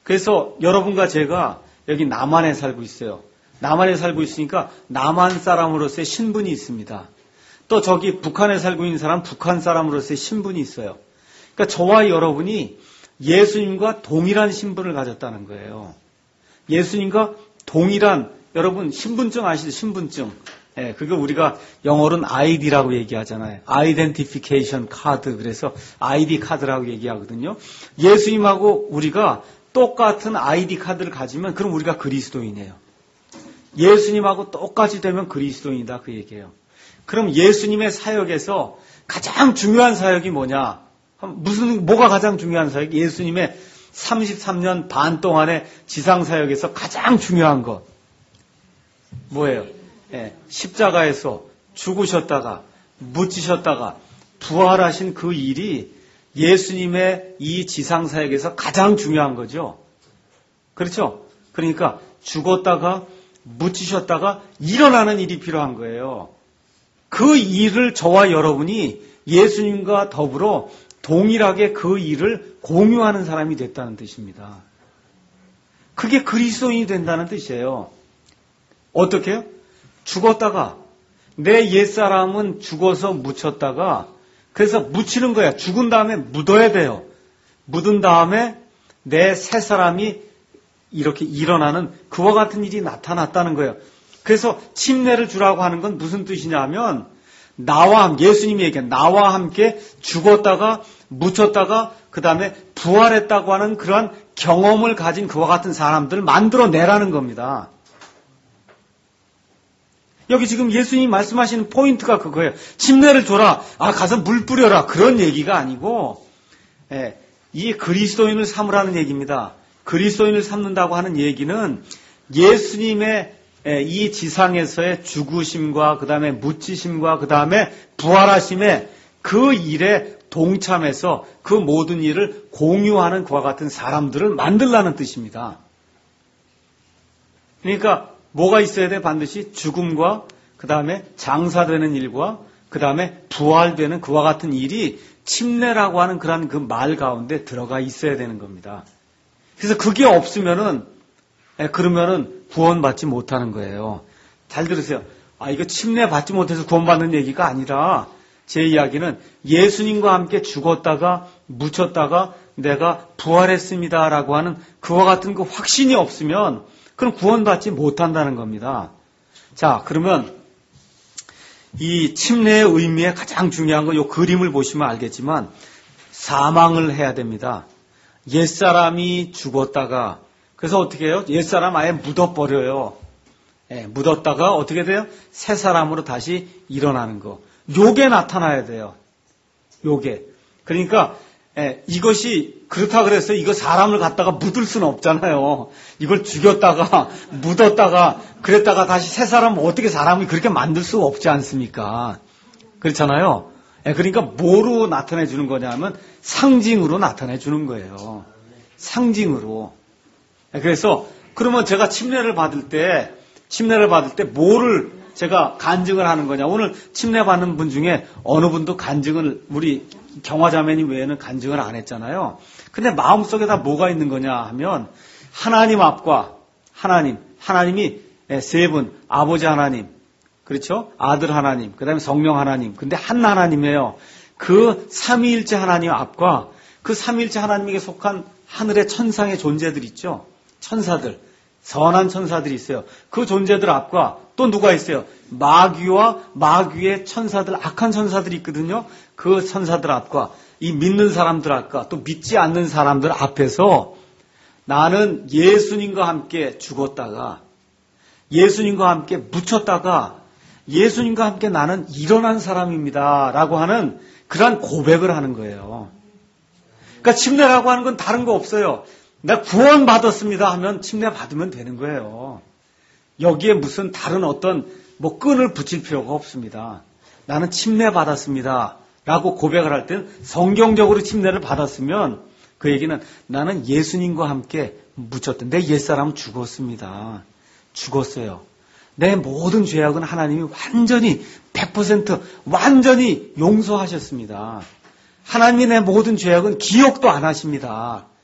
그래서 여러분과 제가 여기 남한에 살고 있어요. 남한에 살고 있으니까 남한 사람으로서의 신분이 있습니다. 또 저기 북한에 살고 있는 사람 북한 사람으로서의 신분이 있어요. 그러니까 저와 여러분이 예수님과 동일한 신분을 가졌다는 거예요. 예수님과 동일한, 여러분 신분증 아시죠? 신분증. 예, 그거 우리가 영어로는 ID라고 얘기하잖아요. Identification Card. 그래서 ID 카드라고 얘기하거든요. 예수님하고 우리가 똑같은 ID 카드를 가지면 그럼 우리가 그리스도인이에요. 예수님하고 똑같이 되면 그리스도인이다 그 얘기예요. 그럼 예수님의 사역에서 가장 중요한 사역이 뭐냐? 뭐가 가장 중요한 사역? 예수님의 33년 반 동안의 지상 사역에서 가장 중요한 것 뭐예요? 예, 십자가에서 죽으셨다가 묻히셨다가 부활하신 그 일이 예수님의 이 지상 사역에서 가장 중요한 거죠. 그렇죠? 그러니까 죽었다가 묻히셨다가 일어나는 일이 필요한 거예요. 그 일을 저와 여러분이 예수님과 더불어 동일하게 그 일을 공유하는 사람이 됐다는 뜻입니다. 그게 그리스도인이 된다는 뜻이에요. 어떻게 해요? 죽었다가 내 옛사람은 죽어서 묻혔다가 그래서 묻히는 거야. 죽은 다음에 묻어야 돼요. 묻은 다음에 내 새 사람이 이렇게 일어나는 그와 같은 일이 나타났다는 거예요. 그래서 침례를 주라고 하는 건 무슨 뜻이냐 하면 예수님이 얘기한 나와 함께 죽었다가 묻혔다가 그 다음에 부활했다고 하는 그러한 경험을 가진 그와 같은 사람들을 만들어내라는 겁니다. 여기 지금 예수님이 말씀하시는 포인트가 그거예요. 침례를 줘라. 가서 물 뿌려라. 그런 얘기가 아니고 이 그리스도인을 삼으라는 얘기입니다. 그리스도인을 삼는다고 하는 얘기는 예수님의 이 지상에서의 죽으심과 그 다음에 묻히심과 그 다음에 부활하심의 그 일에 동참해서 그 모든 일을 공유하는 그와 같은 사람들을 만들라는 뜻입니다. 그러니까 뭐가 있어야 돼? 반드시 죽음과 그 다음에 장사되는 일과 그 다음에 부활되는 그와 같은 일이 침례라고 하는 그런 그 말 가운데 들어가 있어야 되는 겁니다. 그래서 그게 없으면은 그러면은 구원받지 못하는 거예요. 잘 들으세요. 이거 침례 받지 못해서 구원받는 얘기가 아니라 제 이야기는 예수님과 함께 죽었다가 묻혔다가 내가 부활했습니다라고 하는 그와 같은 그 확신이 없으면 그럼 구원받지 못한다는 겁니다. 자, 그러면 이 침례의 의미에 가장 중요한 건 이 그림을 보시면 알겠지만 사망을 해야 됩니다. 옛사람이 죽었다가 그래서 어떻게 해요? 옛사람 아예 묻어버려요. 묻었다가 어떻게 돼요? 새 사람으로 다시 일어나는 거. 요게 나타나야 돼요. 요게. 그러니까 이것이 그렇다 그래서 이거 사람을 갖다가 묻을 수는 없잖아요. 이걸 죽였다가 묻었다가 그랬다가 다시 새 사람 어떻게 사람이 그렇게 만들 수 없지 않습니까? 그렇잖아요. 그러니까 뭐로 나타내 주는 거냐면 상징으로 나타내 주는 거예요. 상징으로. 그래서 그러면 제가 침례를 받을 때 뭐를 제가 간증을 하는 거냐. 오늘 침례 받는 분 중에 어느 분도 간증을 우리 경화자매님 외에는 간증을 안 했잖아요. 근데 마음속에다 뭐가 있는 거냐 하면 하나님 앞과 하나님이 세 분, 아버지 하나님, 그렇죠? 아들 하나님, 그 다음에 성령 하나님. 근데 한 하나님이에요. 그 삼위일체 하나님 앞과 그 삼위일체 하나님에게 속한 하늘의 천상의 존재들 있죠? 천사들, 선한 천사들이 있어요. 그 존재들 앞과 또 누가 있어요? 마귀와 마귀의 천사들, 악한 천사들이 있거든요. 그 천사들 앞과 이 믿는 사람들 앞과 또 믿지 않는 사람들 앞에서 나는 예수님과 함께 죽었다가 예수님과 함께 묻혔다가 예수님과 함께 나는 일어난 사람입니다. 라고 하는 그러한 고백을 하는 거예요. 그러니까 침례라고 하는 건 다른 거 없어요. 내가 구원받았습니다 하면 침례 받으면 되는 거예요. 여기에 무슨 다른 어떤 끈을 붙일 필요가 없습니다. 나는 침례 받았습니다 라고 고백을 할 때는 성경적으로 침례를 받았으면 그 얘기는 나는 예수님과 함께 묻혔다. 내 옛사람은 죽었습니다. 죽었어요. 내 모든 죄악은 하나님이 완전히 100% 완전히 용서하셨습니다. 하나님이 내 모든 죄악은 기억도 안 하십니다.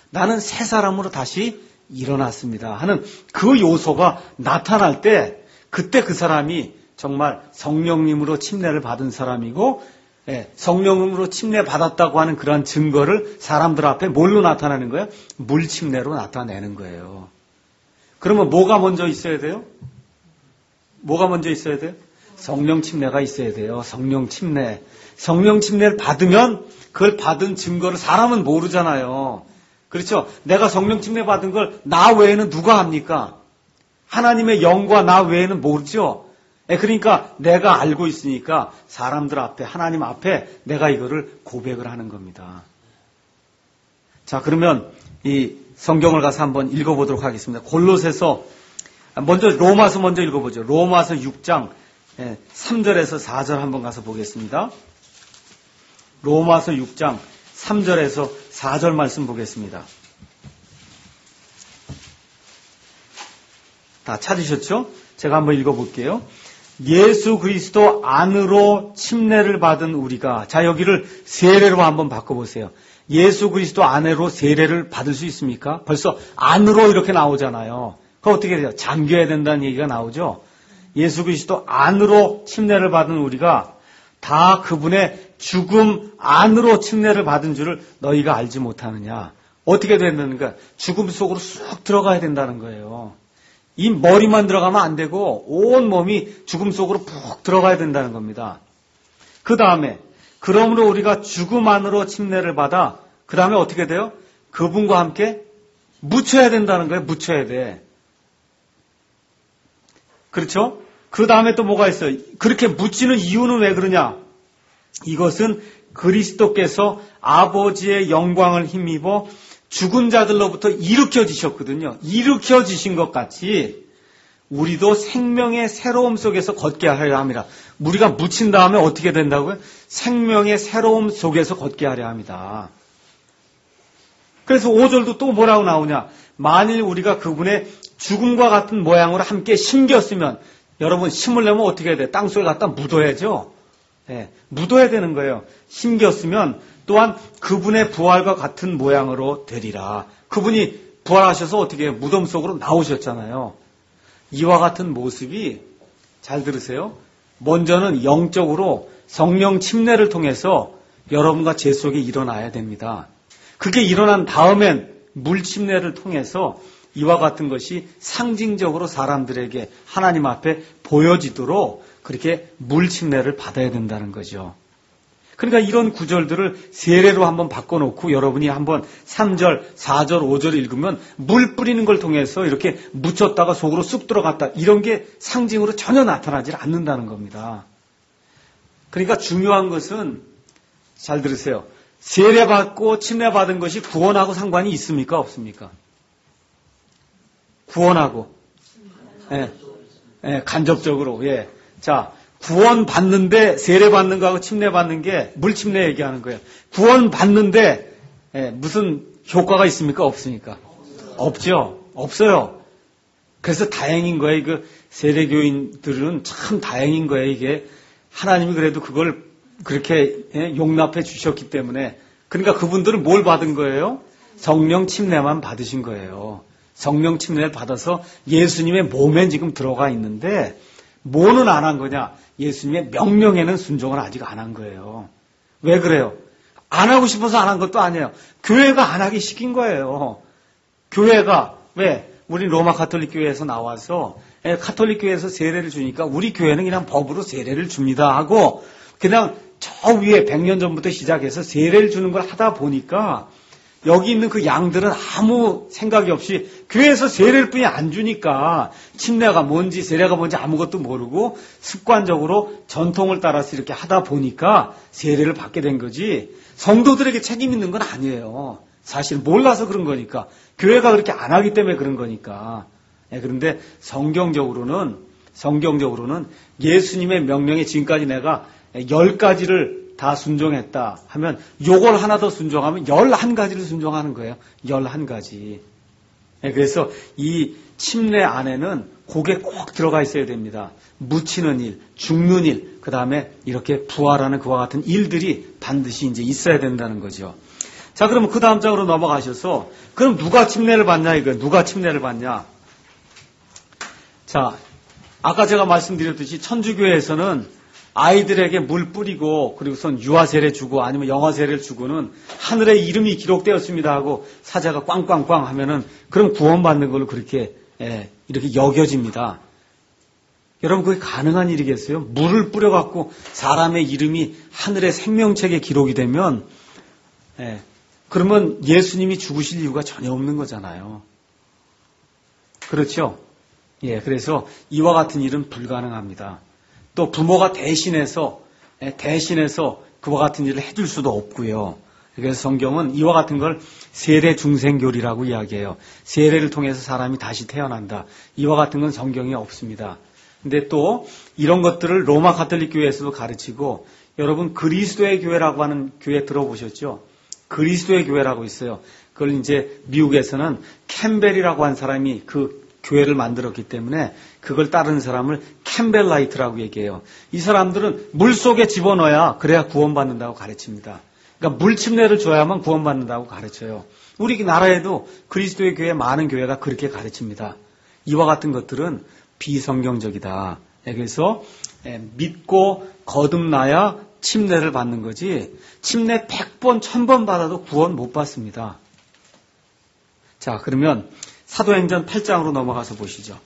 나는 새 사람으로 다시 일어났습니다 하는 그 요소가 나타날 때 그때 그 사람이 정말 성령님으로 침례를 받은 사람이고 성령님으로 침례 받았다고 하는 그러한 증거를 사람들 앞에 뭘로 나타내는 거예요? 물 침례로 나타내는 거예요. 그러면 뭐가 먼저 있어야 돼요? 뭐가 먼저 있어야 돼요? 성령 침례가 있어야 돼요. 성령 침례. 성령 침례를 받으면 그걸 받은 증거를 사람은 모르잖아요. 그렇죠? 내가 성령 침례 받은 걸 나 외에는 누가 합니까? 하나님의 영과 나 외에는 모르죠? 그러니까 내가 알고 있으니까 사람들 앞에, 하나님 앞에 내가 이거를 고백을 하는 겁니다. 자, 그러면 이 성경을 가서 한번 읽어보도록 하겠습니다. 골로새서, 먼저 로마서 먼저 읽어보죠. 로마서 6장 3절에서 4절 한번 가서 보겠습니다. 로마서 6장 3절에서 4절 말씀 보겠습니다. 다 찾으셨죠? 제가 한번 읽어볼게요. 예수 그리스도 안으로 침례를 받은 우리가, 자, 여기를 세례로 한번 바꿔보세요. 예수 그리스도 안으로 세례를 받을 수 있습니까? 벌써 안으로 이렇게 나오잖아요. 그거 어떻게 돼요? 잠겨야 된다는 얘기가 나오죠? 예수 그리스도 안으로 침례를 받은 우리가 다 그분의 죽음 안으로 침례를 받은 줄을 너희가 알지 못하느냐. 어떻게 됐는가? 죽음 속으로 쑥 들어가야 된다는 거예요. 이 머리만 들어가면 안 되고 온 몸이 죽음 속으로 푹 들어가야 된다는 겁니다. 그 다음에 그러므로 우리가 죽음 안으로 침례를 받아 그 다음에 어떻게 돼요? 그분과 함께 묻혀야 된다는 거예요. 묻혀야 돼. 그렇죠? 그 다음에 또 뭐가 있어요? 그렇게 묻히는 이유는 왜 그러냐? 이것은 그리스도께서 아버지의 영광을 힘입어 죽은 자들로부터 일으켜지셨거든요. 일으켜지신 것 같이 우리도 생명의 새로움 속에서 걷게 하려 합니다. 우리가 묻힌 다음에 어떻게 된다고요? 생명의 새로움 속에서 걷게 하려 합니다. 그래서 5절도 또 뭐라고 나오냐? 만일 우리가 그분의 죽음과 같은 모양으로 함께 심겼으면, 여러분 심으려면 어떻게 해야 돼요? 땅속에 갖다 묻어야죠. 묻어야 되는 거예요. 심겼으면 또한 그분의 부활과 같은 모양으로 되리라. 그분이 부활하셔서 어떻게 해요? 무덤 속으로 나오셨잖아요. 이와 같은 모습이, 잘 들으세요. 먼저는 영적으로 성령 침례를 통해서 여러분과 제 속에 일어나야 됩니다. 그게 일어난 다음엔 물 침례를 통해서 이와 같은 것이 상징적으로 사람들에게 하나님 앞에 보여지도록 그렇게 물 침례를 받아야 된다는 거죠. 그러니까 이런 구절들을 세례로 한번 바꿔놓고 여러분이 한번 3절, 4절, 5절 읽으면 물 뿌리는 걸 통해서 이렇게 묻혔다가 속으로 쑥 들어갔다, 이런 게 상징으로 전혀 나타나지 않는다는 겁니다. 그러니까 중요한 것은, 잘 들으세요. 세례받고 침례받은 것이 구원하고 상관이 있습니까? 없습니까? 구원하고. 간접적으로. 자, 구원 받는데 세례 받는 거하고 침례 받는 게 물 침례 얘기하는 거예요. 구원 받는데 무슨 효과가 있습니까? 없습니까? 없죠. 없어요. 그래서 다행인 거예요. 그 세례교인들은 참 다행인 거예요. 이게 하나님이 그래도 그걸 그렇게 용납해 주셨기 때문에. 그러니까 그분들은 뭘 받은 거예요? 성령 침례만 받으신 거예요. 성령 침례를 받아서 예수님의 몸에 지금 들어가 있는데 뭐는 안 한 거냐? 예수님의 명령에는 순종을 아직 안 한 거예요. 왜 그래요? 안 하고 싶어서 안 한 것도 아니에요. 교회가 안 하기 시킨 거예요. 교회가, 왜? 우리 로마 가톨릭 교회에서 나와서 가톨릭 교회에서 세례를 주니까 우리 교회는 그냥 법으로 세례를 줍니다 하고 그냥 저 위에 100년 전부터 시작해서 세례를 주는 걸 하다 보니까 여기 있는 그 양들은 아무 생각이 없이 교회에서 세례를 뿐이 안 주니까 침례가 뭔지 세례가 뭔지 아무것도 모르고 습관적으로 전통을 따라서 이렇게 하다 보니까 세례를 받게 된 거지, 성도들에게 책임 있는 건 아니에요. 사실 몰라서 그런 거니까, 교회가 그렇게 안 하기 때문에 그런 거니까. 그런데 성경적으로는 예수님의 명령에 지금까지 내가 10가지를 다 순종했다 하면 요걸 하나 더 순종하면 11가지를 순종하는 거예요. 11가지. 그래서 이 침례 안에는 그게 꼭 들어가 있어야 됩니다. 묻히는 일, 죽는 일, 그 다음에 이렇게 부활하는 그와 같은 일들이 반드시 이제 있어야 된다는 거죠. 자, 그러면 그 다음 장으로 넘어가셔서 그럼 누가 침례를 받냐 이거 누가 침례를 받냐? 자, 아까 제가 말씀드렸듯이 천주교에서는 아이들에게 물 뿌리고 그리고선 유아 세례 주고 아니면 영화 세례를 주고는 하늘에 이름이 기록되었습니다 하고 사자가 꽝꽝꽝 하면은 그럼 구원받는 걸로 그렇게 이렇게 여겨집니다. 여러분 그게 가능한 일이겠어요? 물을 뿌려갖고 사람의 이름이 하늘의 생명책에 기록이 되면 그러면 예수님이 죽으실 이유가 전혀 없는 거잖아요. 그렇죠? 예, 그래서 이와 같은 일은 불가능합니다. 또 부모가 대신해서 그와 같은 일을 해줄 수도 없고요. 그래서 성경은 이와 같은 걸 세례 중생교리라고 이야기해요. 세례를 통해서 사람이 다시 태어난다. 이와 같은 건 성경에 없습니다. 근데 또 이런 것들을 로마 가톨릭 교회에서도 가르치고 여러분 그리스도의 교회라고 하는 교회 들어보셨죠? 그리스도의 교회라고 있어요. 그걸 이제 미국에서는 캠벨이라고 한 사람이 그 교회를 만들었기 때문에 그걸 따르는 사람을 캠벨라이트라고 얘기해요. 이 사람들은 물 속에 집어넣어야 그래야 구원받는다고 가르칩니다. 그러니까 물 침례를 줘야만 구원받는다고 가르쳐요. 우리 나라에도 그리스도의 교회 많은 교회가 그렇게 가르칩니다. 이와 같은 것들은 비성경적이다. 그래서 믿고 거듭나야 침례를 받는 거지 침례 100번, 1000번 받아도 구원 못 받습니다. 자, 그러면 사도행전 8장으로 넘어가서 보시죠.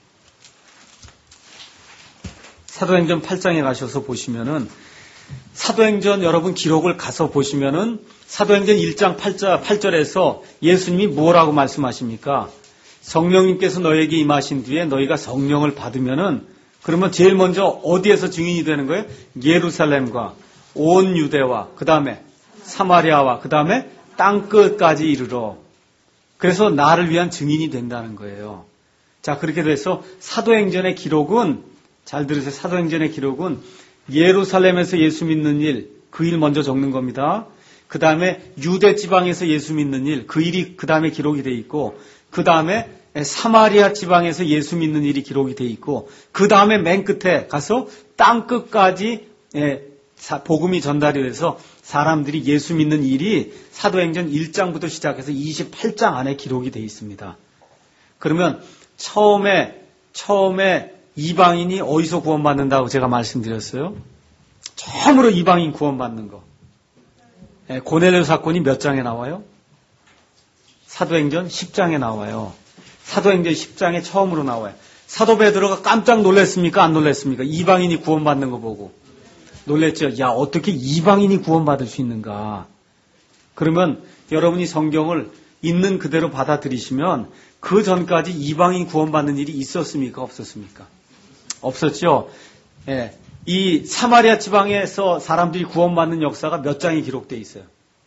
사도행전 8장에 가셔서 보시면은 사도행전 여러분 기록을 가서 보시면은 사도행전 1장 8절에서 예수님이 뭐라고 말씀하십니까? 성령님께서 너에게 임하신 뒤에 너희가 성령을 받으면은 그러면 제일 먼저 어디에서 증인이 되는 거예요? 예루살렘과 온 유대와 그 다음에 사마리아와 그 다음에 땅끝까지 이르러. 그래서 나를 위한 증인이 된다는 거예요. 자, 그렇게 돼서 사도행전의 기록은 잘 들으세요. 사도행전의 기록은 예루살렘에서 예수 믿는 일, 그 일 먼저 적는 겁니다. 그 다음에 유대 지방에서 예수 믿는 일, 그 일이 그 다음에 기록이 돼 있고 그 다음에 사마리아 지방에서 예수 믿는 일이 기록이 돼 있고 그 다음에 맨 끝에 가서 땅 끝까지 복음이 전달이 돼서 사람들이 예수 믿는 일이 사도행전 1장부터 시작해서 28장 안에 기록이 돼 있습니다. 그러면 처음에 이방인이 어디서 구원받는다고 제가 말씀드렸어요? 처음으로 이방인 구원받는 거. 고넬료 사건이 몇 장에 나와요? 사도행전 10장에 나와요. 사도행전 10장에 처음으로 나와요. 사도 베드로가 깜짝 놀랐습니까? 안 놀랐습니까? 이방인이 구원받는 거 보고. 놀랬죠. 야, 어떻게 이방인이 구원받을 수 있는가? 그러면 여러분이 성경을 있는 그대로 받아들이시면 그 전까지 이방인 구원받는 일이 있었습니까? 없었습니까? 없었죠. 예. 이 사마리아 지방에서 사람들이 구원받는 역사가 몇 장에 기록되어 있어요?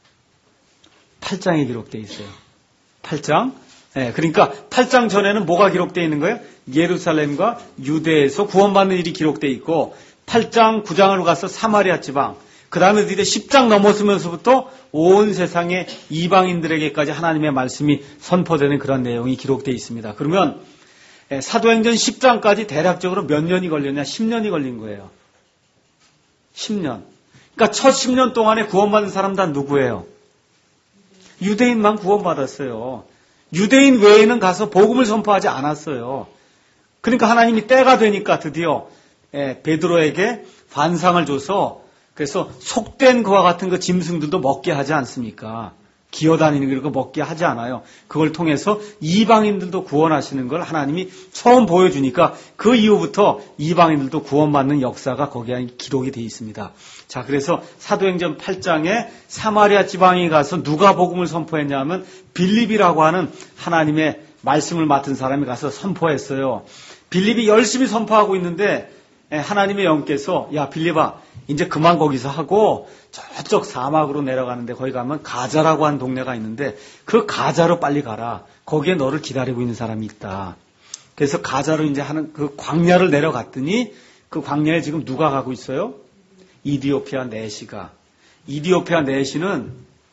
8장에 기록되어 있어요. 8장? 예, 그러니까 8장 전에는 뭐가 기록되어 있는 거예요? 예루살렘과 유대에서 구원받는 일이 기록되어 있고 8장, 9장으로 가서 사마리아 지방, 그 다음에 이제 10장 넘어서면서부터 온 세상의 이방인들에게까지 하나님의 말씀이 선포되는 그런 내용이 기록되어 있습니다. 그러면 사도행전 10장까지 대략적으로 몇 년이 걸렸냐? 10년이 걸린 거예요. 10년. 그러니까 첫 10년 동안에 구원받은 사람 다 누구예요? 유대인만 구원받았어요. 유대인 외에는 가서 복음을 선포하지 않았어요. 그러니까 하나님이 때가 되니까 드디어 베드로에게 반상을 줘서 그래서 속된 그와 같은 그 짐승들도 먹게 하지 않습니까? 기어다니는 거 먹게 하지 않아요. 그걸 통해서 이방인들도 구원하시는 걸 하나님이 처음 보여주니까 그 이후부터 이방인들도 구원받는 역사가 거기에 기록이 되어 있습니다. 자, 그래서 사도행전 8장에 사마리아 지방에 가서 누가 복음을 선포했냐 하면 빌립이라고 하는 하나님의 말씀을 맡은 사람이 가서 선포했어요. 빌립이 열심히 선포하고 있는데 하나님의 영께서 야 빌립아 이제 그만 거기서 하고 저쪽 사막으로 내려가는데 거기 가면 가자라고 하는 동네가 있는데 그 가자로 빨리 가라. 거기에 너를 기다리고 있는 사람이 있다. 그래서 가자로 이제 하는 그 광야를 내려갔더니 그 광야에 지금 누가 가고 있어요? 이디오피아 내시가. 이디오피아 내시는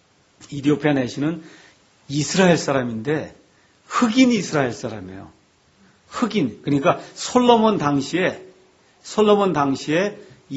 이스라엘 사람인데 흑인 이스라엘 사람이에요. 흑인. 그러니까 솔로몬 당시에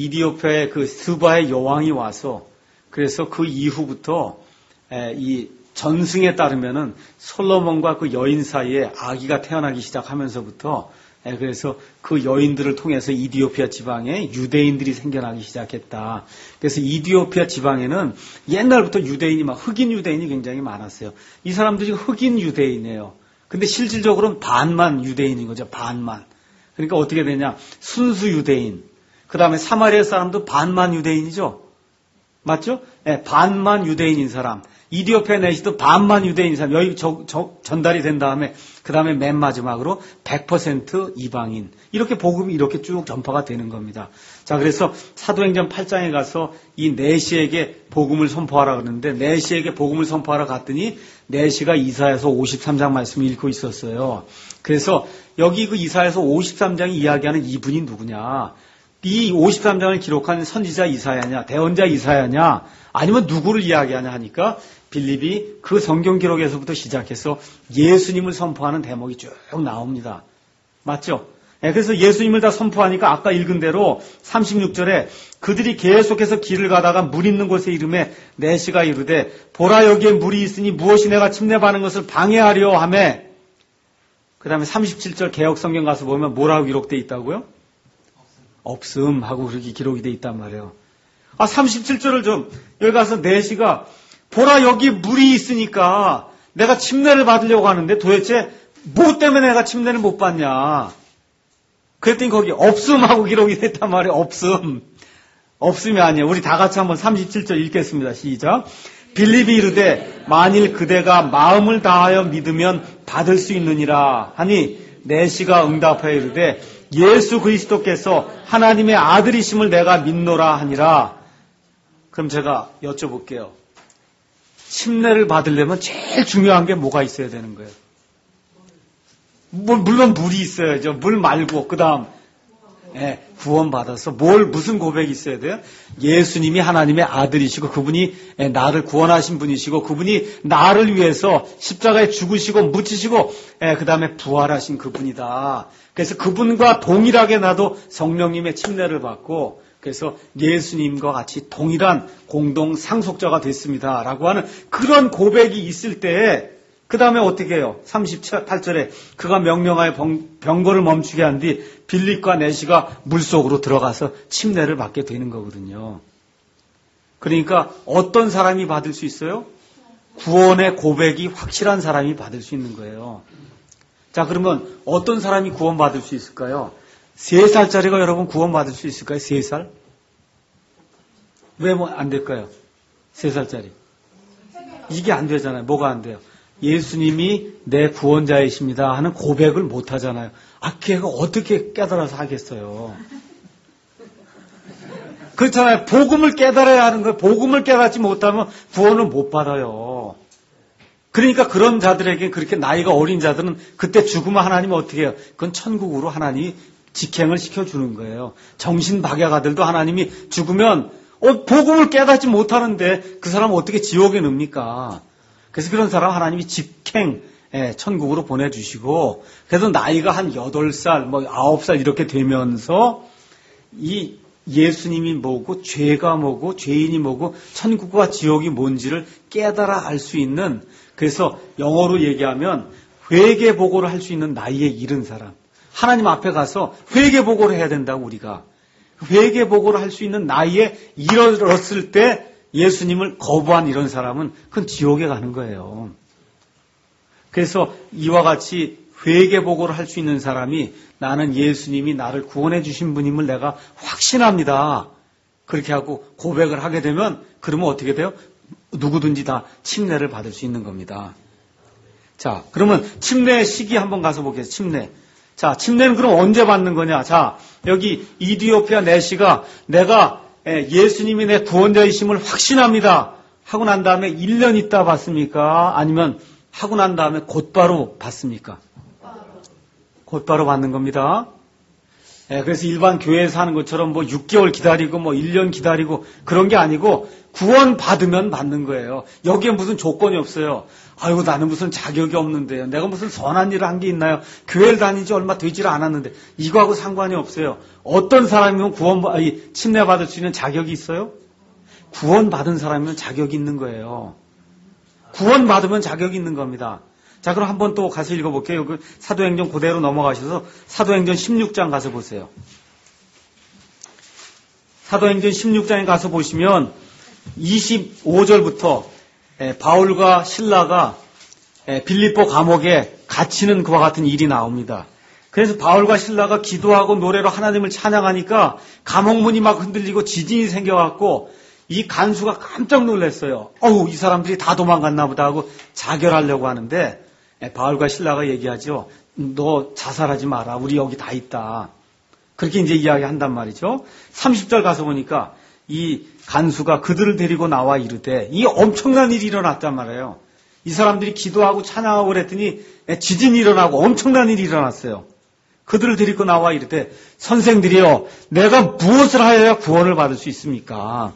이디오피아의 그 스바의 여왕이 와서 그래서 그 이후부터 이 전승에 따르면은 솔로몬과 그 여인 사이에 아기가 태어나기 시작하면서부터 그래서 그 여인들을 통해서 이디오피아 지방에 유대인들이 생겨나기 시작했다. 그래서 이디오피아 지방에는 옛날부터 유대인이 막 흑인 유대인이 굉장히 많았어요. 이 사람들이 흑인 유대인이에요. 근데 실질적으로는 반만 유대인인 거죠. 반만. 그러니까 어떻게 되냐. 순수 유대인. 그 다음에 사마리아 사람도 반만 유대인이죠. 맞죠? 네, 반만 유대인인 사람. 이디오피아 내시도 반만 유대인인 사람. 여기 전달이 된 다음에 그 다음에 맨 마지막으로 100% 이방인. 이렇게 복음이 이렇게 쭉 전파가 되는 겁니다. 자, 그래서 사도행전 8장에 가서 이 내시에게 복음을 선포하라 그러는데 내시에게 복음을 선포하러 갔더니 내시가 이사야서 53장 말씀을 읽고 있었어요. 그래서 여기 그 이사야서 53장이 이야기하는 이분이 누구냐? 이 53장을 기록한 선지자 이사야냐, 대언자 이사야냐, 아니면 누구를 이야기하냐 하니까 빌립이 그 성경 기록에서부터 시작해서 예수님을 선포하는 대목이 쭉 나옵니다. 맞죠? 그래서 예수님을 다 선포하니까 아까 읽은 대로 36절에 그들이 계속해서 길을 가다가 물 있는 곳에 이름에 내시가 이르되 보라 여기에 물이 있으니 무엇이 내가 침례받는 것을 방해하려 하며 그 다음에 37절 개역성경 가서 보면 뭐라고 기록되어 있다고요? 없음 하고 그렇게 기록이 되어 있단 말이에요. 37절을 좀 여기 가서 내시가 보라 여기 물이 있으니까 내가 침례를 받으려고 하는데 도대체 뭐 때문에 내가 침례를 못 받냐. 그랬더니 거기 없음 하고 기록이 됐단 말이에요. 없음. 없음이 아니에요. 우리 다 같이 한번 37절 읽겠습니다. 시작. 빌립이 이르되 만일 그대가 마음을 다하여 믿으면 받을 수 있느니라 하니 내시가 응답하여 이르되 예수 그리스도께서 하나님의 아들이심을 내가 믿노라 하니라. 그럼 제가 여쭤볼게요. 침례를 받으려면 제일 중요한 게 뭐가 있어야 되는 거예요? 물론 물이 있어야죠. 물 말고 그 다음 구원받아서 무슨 고백이 있어야 돼요? 예수님이 하나님의 아들이시고 그분이 나를 구원하신 분이시고 그분이 나를 위해서 십자가에 죽으시고 묻히시고 그 다음에 부활하신 그분이다. 그래서 그분과 동일하게 나도 성령님의 침례를 받고 그래서 예수님과 같이 동일한 공동 상속자가 됐습니다. 라고 하는 그런 고백이 있을 때에 그 다음에 어떻게 해요? 38절에 그가 명령하여 병거를 멈추게 한 뒤 빌립과 내시가 물속으로 들어가서 침례를 받게 되는 거거든요. 그러니까 어떤 사람이 받을 수 있어요? 구원의 고백이 확실한 사람이 받을 수 있는 거예요. 자, 그러면 어떤 사람이 구원받을 수 있을까요? 3살짜리가 여러분 구원받을 수 있을까요? 3살? 왜 안 될까요? 3살짜리. 이게 안 되잖아요. 뭐가 안 돼요? 예수님이 내 구원자이십니다 하는 고백을 못 하잖아요. 걔가 어떻게 깨달아서 하겠어요? 그렇잖아요. 복음을 깨달아야 하는 거예요. 복음을 깨닫지 못하면 구원을 못 받아요. 그러니까 그런 자들에게 그렇게 나이가 어린 자들은 그때 죽으면 하나님이 어떻게 해요? 그건 천국으로 하나님이 직행을 시켜주는 거예요. 정신박약아들도 하나님이 죽으면 복음을 깨닫지 못하는데 그 사람은 어떻게 지옥에 넣습니까? 그래서 그런 사람 하나님이 직행 천국으로 보내주시고 그래도 나이가 한 8살, 9살 이렇게 되면서 이 예수님이 뭐고 죄가 뭐고 죄인이 뭐고 천국과 지옥이 뭔지를 깨달아 알 수 있는 그래서 영어로 얘기하면 회개보고를 할 수 있는 나이에 이른 사람. 하나님 앞에 가서 회개보고를 해야 된다고 우리가. 회개보고를 할 수 있는 나이에 이르렀을 때 예수님을 거부한 이런 사람은 그건 지옥에 가는 거예요. 그래서 이와 같이 회개보고를 할 수 있는 사람이 나는 예수님이 나를 구원해 주신 분임을 내가 확신합니다. 그렇게 하고 고백을 하게 되면 그러면 어떻게 돼요? 누구든지 다 침례를 받을 수 있는 겁니다. 자, 그러면 침례 시기 한번 가서 보겠습니다. 침례. 자, 침례는 그럼 언제 받는 거냐? 자, 여기 이디오피아 내시가 내가 예수님이 내 구원자이심을 확신합니다. 하고 난 다음에 1년 있다 받습니까? 아니면 하고 난 다음에 곧바로 받습니까? 곧바로 받는 겁니다. 그래서 일반 교회에서 하는 것처럼 6개월 기다리고 1년 기다리고 그런 게 아니고 구원 받으면 받는 거예요. 여기에 무슨 조건이 없어요. 아이고 나는 무슨 자격이 없는데요. 내가 무슨 선한 일을 한 게 있나요? 교회를 다닌 지 얼마 되질 않았는데 이거하고 상관이 없어요. 어떤 사람이면 침례 받을 수 있는 자격이 있어요? 구원 받은 사람이면 자격이 있는 거예요. 구원받으면 자격이 있는 겁니다. 자, 그럼 한번 또 가서 읽어볼게요. 그 사도행전 그대로 넘어가셔서 사도행전 16장 가서 보세요. 사도행전 16장에 가서 보시면 25절부터 바울과 실라가 빌립보 감옥에 갇히는 그와 같은 일이 나옵니다. 그래서 바울과 실라가 기도하고 노래로 하나님을 찬양하니까 감옥문이 막 흔들리고 지진이 생겨갖고 이 간수가 깜짝 놀랐어요. 어우, 이 사람들이 다 도망갔나 보다 하고 자결하려고 하는데 바울과 실라가 얘기하죠. 너 자살하지 마라. 우리 여기 다 있다. 그렇게 이제 이야기한단 말이죠. 30절 가서 보니까 이 간수가 그들을 데리고 나와 이르되 이 엄청난 일이 일어났단 말이에요. 이 사람들이 기도하고 찬양하고 그랬더니 지진이 일어나고 엄청난 일이 일어났어요. 그들을 데리고 나와 이르되 선생들이여 내가 무엇을 하여야 구원을 받을 수 있습니까?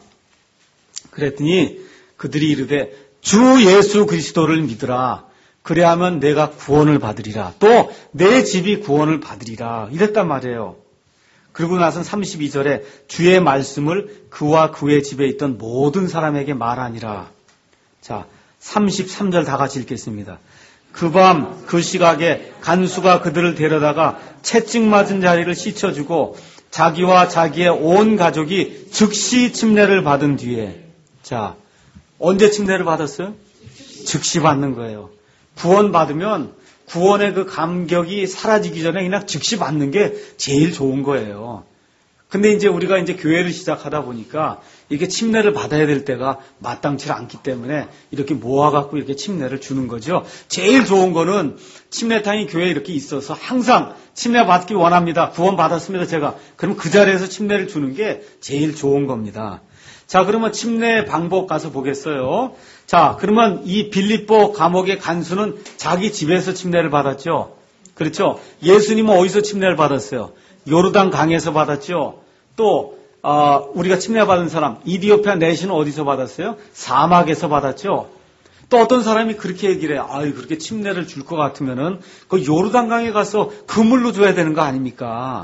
그랬더니 그들이 이르되 주 예수 그리스도를 믿으라. 그래야면 내가 구원을 받으리라. 또 내 집이 구원을 받으리라. 이랬단 말이에요. 그리고 나선 32절에 주의 말씀을 그와 그의 집에 있던 모든 사람에게 말하니라. 자, 33절 다 같이 읽겠습니다. 그 밤 그 시각에 간수가 그들을 데려다가 채찍 맞은 자리를 씻어주고 자기와 자기의 온 가족이 즉시 침례를 받은 뒤에, 자, 언제 침례를 받았어요? 즉시 받는 거예요. 구원 받으면 구원의 그 감격이 사라지기 전에 그냥 즉시 받는 게 제일 좋은 거예요. 근데 이제 우리가 이제 교회를 시작하다 보니까 이렇게 침례를 받아야 될 때가 마땅치 않기 때문에 이렇게 모아갖고 이렇게 침례를 주는 거죠. 제일 좋은 거는 침례탕이 교회에 이렇게 있어서 항상 침례 받기 원합니다. 구원 받았습니다, 제가. 그럼 그 자리에서 침례를 주는 게 제일 좋은 겁니다. 자, 그러면 침례 방법 가서 보겠어요. 자, 그러면 이 빌립보 감옥의 간수는 자기 집에서 침례를 받았죠. 그렇죠? 예수님은 어디서 침례를 받았어요? 요르단 강에서 받았죠. 또 우리가 침례 받은 사람 이디오피아 내시는 어디서 받았어요? 사막에서 받았죠. 또 어떤 사람이 그렇게 얘기를 해요. 아유, 그렇게 침례를 줄 것 같으면은 그 요르단 강에 가서 그물로 줘야 되는 거 아닙니까?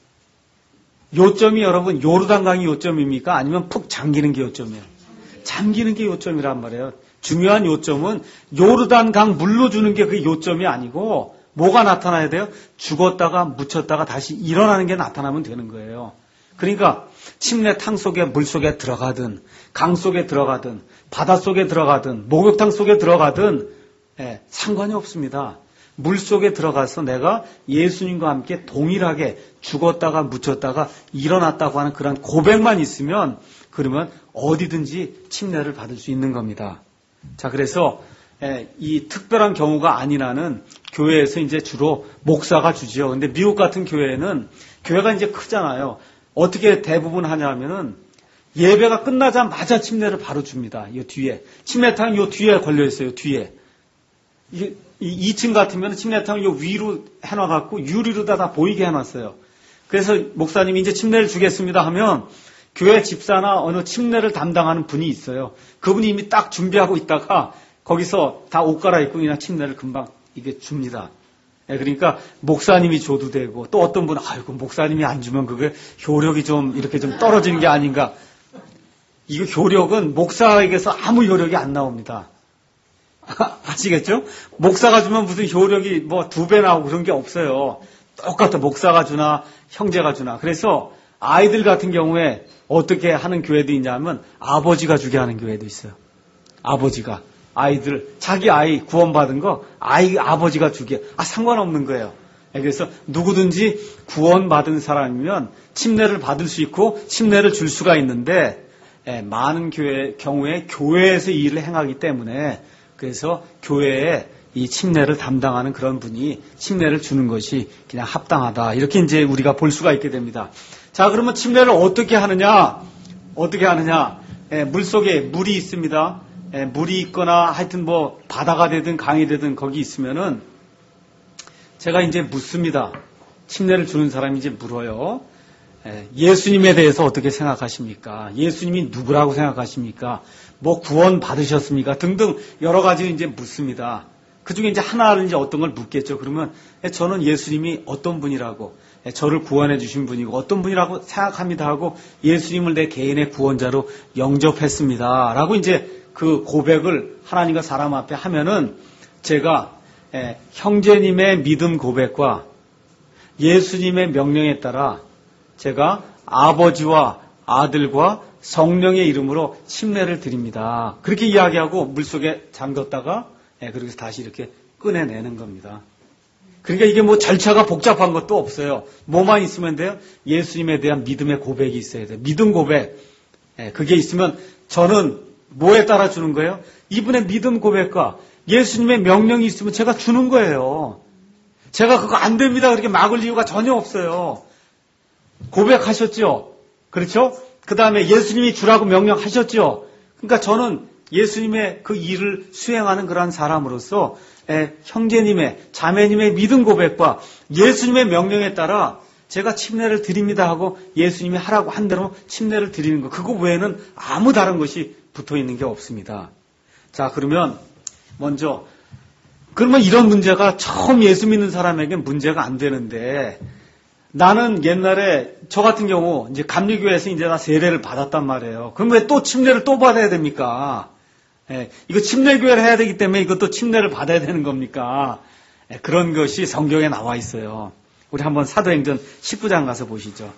요점이 여러분 요르단 강이 요점입니까? 아니면 푹 잠기는 게 요점이에요? 잠기는 게 요점이란 말이에요. 중요한 요점은 요르단 강 물로 주는 게 그 요점이 아니고 뭐가 나타나야 돼요? 죽었다가 묻혔다가 다시 일어나는 게 나타나면 되는 거예요. 그러니까 침례탕 속에 물 속에 들어가든 강 속에 들어가든 바다 속에 들어가든 목욕탕 속에 들어가든 상관이 없습니다. 물 속에 들어가서 내가 예수님과 함께 동일하게 죽었다가 묻혔다가 일어났다고 하는 그런 고백만 있으면 그러면 어디든지 침례를 받을 수 있는 겁니다. 자, 그래서 이 특별한 경우가 아니라는 교회에서 이제 주로 목사가 주지요. 근데 미국 같은 교회는 교회가 이제 크잖아요. 어떻게 대부분 하냐면은 예배가 끝나자마자 침례를 바로 줍니다. 이 뒤에. 침례탕이 요 뒤에 걸려 있어요. 뒤에. 이 2층 같으면 침례탕을 요 위로 해놔갖고 유리로 다 보이게 해놨어요. 그래서 목사님이 이제 침례를 주겠습니다 하면 교회 집사나 어느 침례를 담당하는 분이 있어요. 그분이 이미 딱 준비하고 있다가 거기서 다 옷 갈아입고 그냥 침례를 금방 이게 줍니다. 그러니까 목사님이 줘도 되고 또 어떤 분은 아이고 목사님이 안 주면 그게 효력이 좀 이렇게 좀 떨어지는 게 아닌가. 이거 효력은 목사에게서 아무 효력이 안 나옵니다. 아시겠죠? 목사가 주면 무슨 효력이 뭐 2배 나오고 그런 게 없어요. 똑같아. 목사가 주나 형제가 주나. 그래서 아이들 같은 경우에 어떻게 하는 교회도 있냐면 아버지가 주게 하는 교회도 있어요. 아버지가. 아이들, 자기 아이 구원받은 거 아버지가 주게. 상관없는 거예요. 그래서 누구든지 구원받은 사람이면 침례를 받을 수 있고 침례를 줄 수가 있는데 많은 경우에 교회에서 이 일을 행하기 때문에 그래서 교회에 이 침례를 담당하는 그런 분이 침례를 주는 것이 그냥 합당하다. 이렇게 이제 우리가 볼 수가 있게 됩니다. 자, 그러면 침례를 어떻게 하느냐? 물 속에 물이 있습니다. 물이 있거나 하여튼 뭐 바다가 되든 강이 되든 거기 있으면은 제가 이제 묻습니다. 침례를 주는 사람이 이제 물어요. 예수님에 대해서 어떻게 생각하십니까? 예수님이 누구라고 생각하십니까? 뭐 구원 받으셨습니까? 등등 여러 가지 이제 묻습니다. 그 중에 이제 하나를 이제 어떤 걸 묻겠죠. 그러면 저는 예수님이 어떤 분이라고, 저를 구원해 주신 분이고 어떤 분이라고 생각합니다 하고 예수님을 내 개인의 구원자로 영접했습니다 라고 이제 그 고백을 하나님과 사람 앞에 하면은 제가 형제님의 믿음 고백과 예수님의 명령에 따라 제가 아버지와 아들과 성령의 이름으로 침례를 드립니다. 그렇게 이야기하고 물속에 잠겼다가 그렇게 다시 이렇게 꺼내내는 겁니다. 그러니까 이게 뭐 절차가 복잡한 것도 없어요. 뭐만 있으면 돼요? 예수님에 대한 믿음의 고백이 있어야 돼요. 믿음 고백. 그게 있으면 저는 뭐에 따라 주는 거예요? 이분의 믿음 고백과 예수님의 명령이 있으면 제가 주는 거예요. 제가 그거 안 됩니다. 그렇게 막을 이유가 전혀 없어요. 고백하셨죠? 그렇죠? 그 다음에 예수님이 주라고 명령하셨죠? 그러니까 저는 예수님의 그 일을 수행하는 그러한 사람으로서 형제님의, 자매님의 믿음 고백과 예수님의 명령에 따라 제가 침례를 드립니다 하고 예수님이 하라고 한 대로 침례를 드리는 거. 그거 외에는 아무 다른 것이 붙어 있는 게 없습니다. 자, 그러면 먼저 그러면 이런 문제가 처음 예수 믿는 사람에겐 문제가 안 되는데 나는 옛날에 저 같은 경우 이제 감리교회에서 이제 나 세례를 받았단 말이에요. 그럼 왜 또 침례를 또 받아야 됩니까? 이거 침례교회를 해야 되기 때문에 이것도 침례를 받아야 되는 겁니까? 그런 것이 성경에 나와 있어요. 우리 한번 사도행전 19장 가서 보시죠.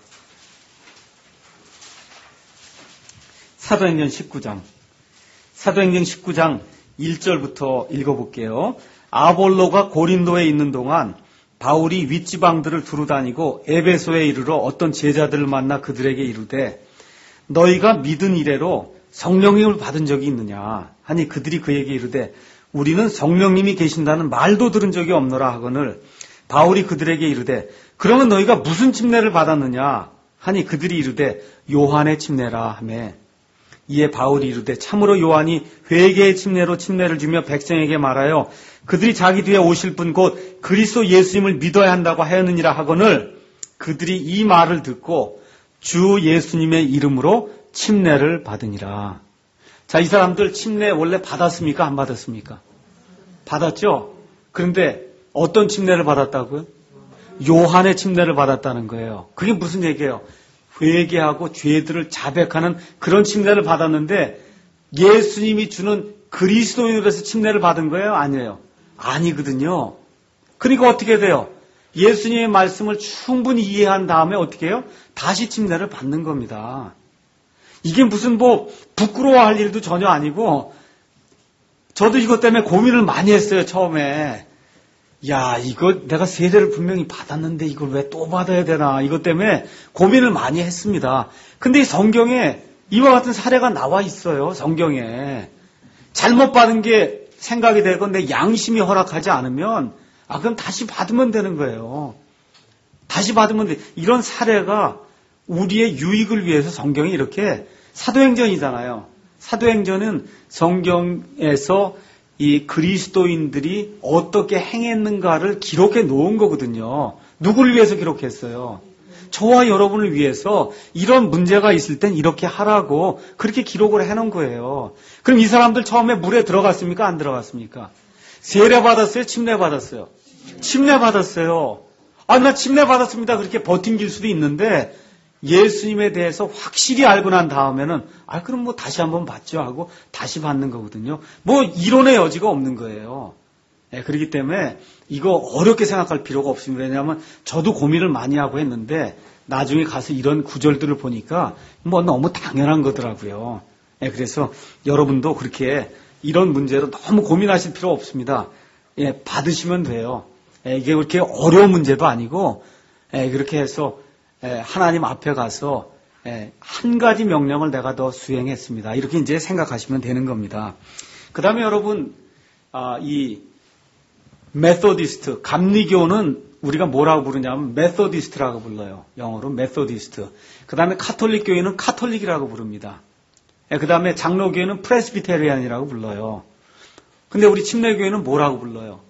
사도행전 19장. 사도행전 19장 1절부터 읽어볼게요. 아볼로가 고린도에 있는 동안 바울이 윗지방들을 두루다니고 에베소에 이르러 어떤 제자들을 만나 그들에게 이르되 너희가 믿은 이래로 성령님을 받은 적이 있느냐 하니 그들이 그에게 이르되 우리는 성령님이 계신다는 말도 들은 적이 없노라 하거늘 바울이 그들에게 이르되 그러면 너희가 무슨 침례를 받았느냐 하니 그들이 이르되 요한의 침례라 하매 이에 바울이 이르되 참으로 요한이 회개의 침례로 침례를 주며 백성에게 말하여 그들이 자기 뒤에 오실 분 곧 그리스도 예수님을 믿어야 한다고 하였느니라 하거늘 그들이 이 말을 듣고 주 예수님의 이름으로 침례를 받으니라. 자, 이 사람들 침례 원래 받았습니까? 안 받았습니까? 받았죠? 그런데 어떤 침례를 받았다고요? 요한의 침례를 받았다는 거예요. 그게 무슨 얘기예요? 회개하고 죄들을 자백하는 그런 침례를 받았는데 예수님이 주는 그리스도인으로서 침례를 받은 거예요? 아니에요. 아니거든요. 그러니까 어떻게 돼요? 예수님의 말씀을 충분히 이해한 다음에 어떻게 해요? 다시 침례를 받는 겁니다. 이게 무슨 뭐 부끄러워할 일도 전혀 아니고 저도 이것 때문에 고민을 많이 했어요. 처음에. 야, 이거 내가 세례를 분명히 받았는데 이걸 왜 또 받아야 되나 이것 때문에 고민을 많이 했습니다. 근데 이 성경에 이와 같은 사례가 나와 있어요. 성경에. 잘못 받은 게 생각이 되고 내 양심이 허락하지 않으면 그럼 다시 받으면 되는 거예요. 다시 받으면 돼. 이런 사례가 우리의 유익을 위해서 성경이 이렇게 사도행전이잖아요. 사도행전은 성경에서 이 그리스도인들이 어떻게 행했는가를 기록해 놓은 거거든요. 누구를 위해서 기록했어요? 저와 여러분을 위해서 이런 문제가 있을 땐 이렇게 하라고 그렇게 기록을 해놓은 거예요. 그럼 이 사람들 처음에 물에 들어갔습니까? 안 들어갔습니까? 세례 받았어요? 침례 받았어요? 침례 받았어요. 나 침례 받았습니다. 그렇게 버틴길 수도 있는데 예수님에 대해서 확실히 알고 난 다음에는 그럼 뭐 다시 한번 받죠 하고 다시 받는 거거든요. 뭐 이론의 여지가 없는 거예요. 그렇기 때문에 이거 어렵게 생각할 필요가 없습니다. 왜냐하면 저도 고민을 많이 하고 했는데 나중에 가서 이런 구절들을 보니까 뭐 너무 당연한 거더라고요. 그래서 여러분도 그렇게 이런 문제로 너무 고민하실 필요 없습니다. 받으시면 돼요. 이게 그렇게 어려운 문제도 아니고 그렇게 해서 하나님 앞에 가서 한 가지 명령을 내가 더 수행했습니다. 이렇게 이제 생각하시면 되는 겁니다. 그 다음에 여러분 이 메소디스트, 감리교는 우리가 뭐라고 부르냐면 메소디스트라고 불러요. 영어로 메소디스트. 그 다음에 카톨릭 교회는 카톨릭이라고 부릅니다. 그 다음에 장로교회는 프레스비테리안이라고 불러요. 근데 우리 침례교회는 뭐라고 불러요?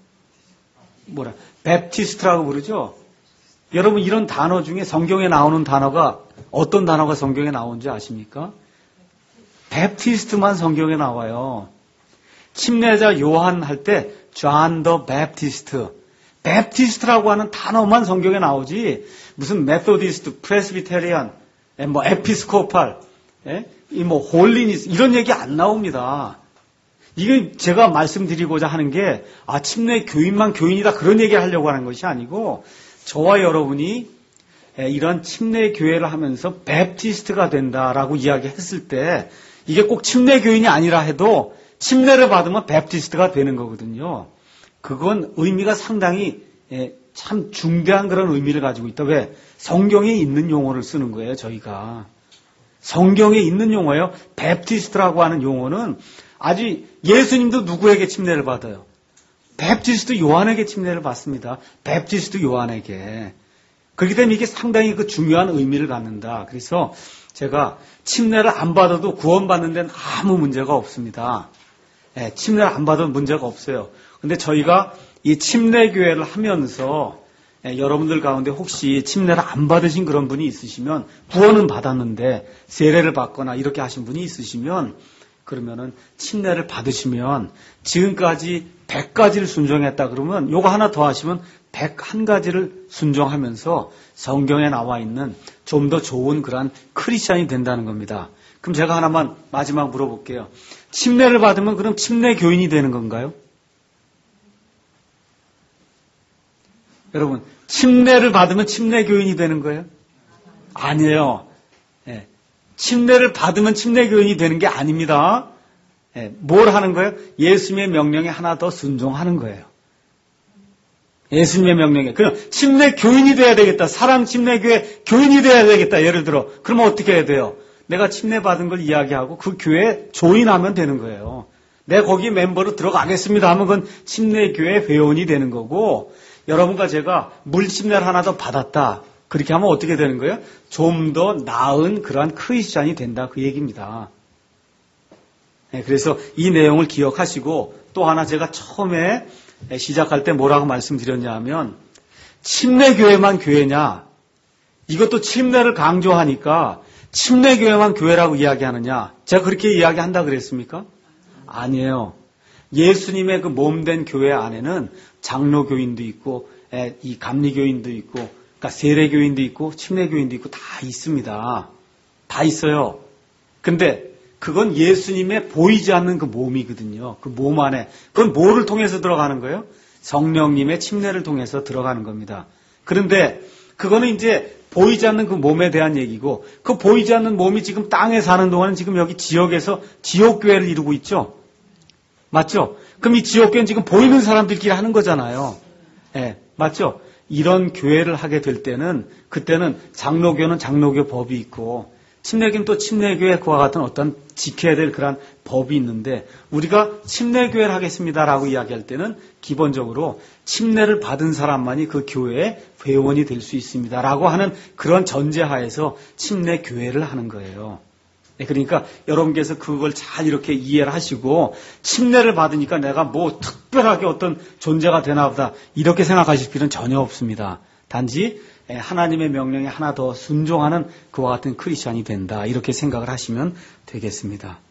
베프티스트라고 부르죠? 여러분 이런 단어 중에 성경에 나오는 단어가 어떤 단어가 성경에 나오는지 아십니까? 베프티스트만 성경에 나와요. 침례자 요한 할 때 John the Baptist. 베프티스트라고 하는 단어만 성경에 나오지 무슨 메소디스트, 프레스비테리안, 뭐 에피스코팔, 홀리니스 이런 얘기 안 나옵니다. 이게 제가 말씀드리고자 하는 게 침내 교인만 교인이다 그런 얘기를 하려고 하는 것이 아니고 저와 여러분이 이런 침례 교회를 하면서 베프티스트가 된다라고 이야기했을 때 이게 꼭 침례 교인이 아니라 해도 침례를 받으면 베프티스트가 되는 거거든요. 그건 의미가 상당히 참 중대한 그런 의미를 가지고 있다. 왜? 성경에 있는 용어를 쓰는 거예요, 저희가. 성경에 있는 용어예요. 베프티스트라고 하는 용어는 아주 예수님도 누구에게 침례를 받아요? 베프티스트 요한에게 침례를 받습니다. 베프티스트 요한에게. 그렇기 때문에 이게 상당히 그 중요한 의미를 갖는다. 그래서 제가 침례를 안 받아도 구원받는 데는 아무 문제가 없습니다. 침례를 안 받아도 문제가 없어요. 근데 저희가 이 침례교회를 하면서 여러분들 가운데 혹시 침례를 안 받으신 그런 분이 있으시면 구원은 받았는데 세례를 받거나 이렇게 하신 분이 있으시면 그러면은 침례를 받으시면 지금까지 100가지를 순종했다 그러면 요거 하나 더 하시면 101가지를 순종하면서 성경에 나와 있는 좀 더 좋은 그런 크리스찬이 된다는 겁니다. 그럼 제가 하나만 마지막 물어볼게요. 침례를 받으면 그럼 침례 교인이 되는 건가요? 여러분, 침례를 받으면 침례 교인이 되는 거예요? 아니에요. 침례를 받으면 침례 교인이 되는 게 아닙니다. 뭘 하는 거예요? 예수님의 명령에 하나 더 순종하는 거예요. 예수님의 명령에. 그럼 침례 교인이 돼야 되겠다. 사랑 침례교회 교인이 돼야 되겠다. 예를 들어. 그러면 어떻게 해야 돼요? 내가 침례 받은 걸 이야기하고 그 교회에 조인하면 되는 거예요. 내가 거기 멤버로 들어가겠습니다 하면 그건 침례교회 회원이 되는 거고 여러분과 제가 물 침례를 하나 더 받았다. 그렇게 하면 어떻게 되는 거예요? 좀 더 나은 그러한 크리스찬이 된다. 그 얘기입니다. 그래서 이 내용을 기억하시고 또 하나 제가 처음에 시작할 때 뭐라고 말씀드렸냐 하면 침례교회만 교회냐 이것도 침례를 강조하니까 침례교회만 교회라고 이야기하느냐 제가 그렇게 이야기한다 그랬습니까? 아니에요. 예수님의 그 몸된 교회 안에는 장로교인도 있고 이 감리교인도 있고 그러니까 세례교인도 있고 침례교인도 있고 다 있습니다. 다 있어요. 근데 그건 예수님의 보이지 않는 그 몸이거든요. 그 몸 안에. 그건 뭐를 통해서 들어가는 거예요? 성령님의 침례를 통해서 들어가는 겁니다. 그런데 그거는 이제 보이지 않는 그 몸에 대한 얘기고 그 보이지 않는 몸이 지금 땅에 사는 동안은 지금 여기 지역에서 지옥교회를 이루고 있죠. 맞죠? 그럼 이 지옥교회는 지금 보이는 사람들끼리 하는 거잖아요. 맞죠? 이런 교회를 하게 될 때는 그때는 장로교는 장로교 법이 있고 침례교는 또 침례교회 그와 같은 어떤 지켜야 될 그런 법이 있는데 우리가 침례교회를 하겠습니다라고 이야기할 때는 기본적으로 침례를 받은 사람만이 그 교회의 회원이 될 수 있습니다라고 하는 그런 전제하에서 침례교회를 하는 거예요. 그러니까 여러분께서 그걸 잘 이렇게 이해를 하시고 침례를 받으니까 내가 뭐 특별하게 어떤 존재가 되나 보다 이렇게 생각하실 필요는 전혀 없습니다. 단지 하나님의 명령에 하나 더 순종하는 그와 같은 크리스찬이 된다. 이렇게 생각을 하시면 되겠습니다.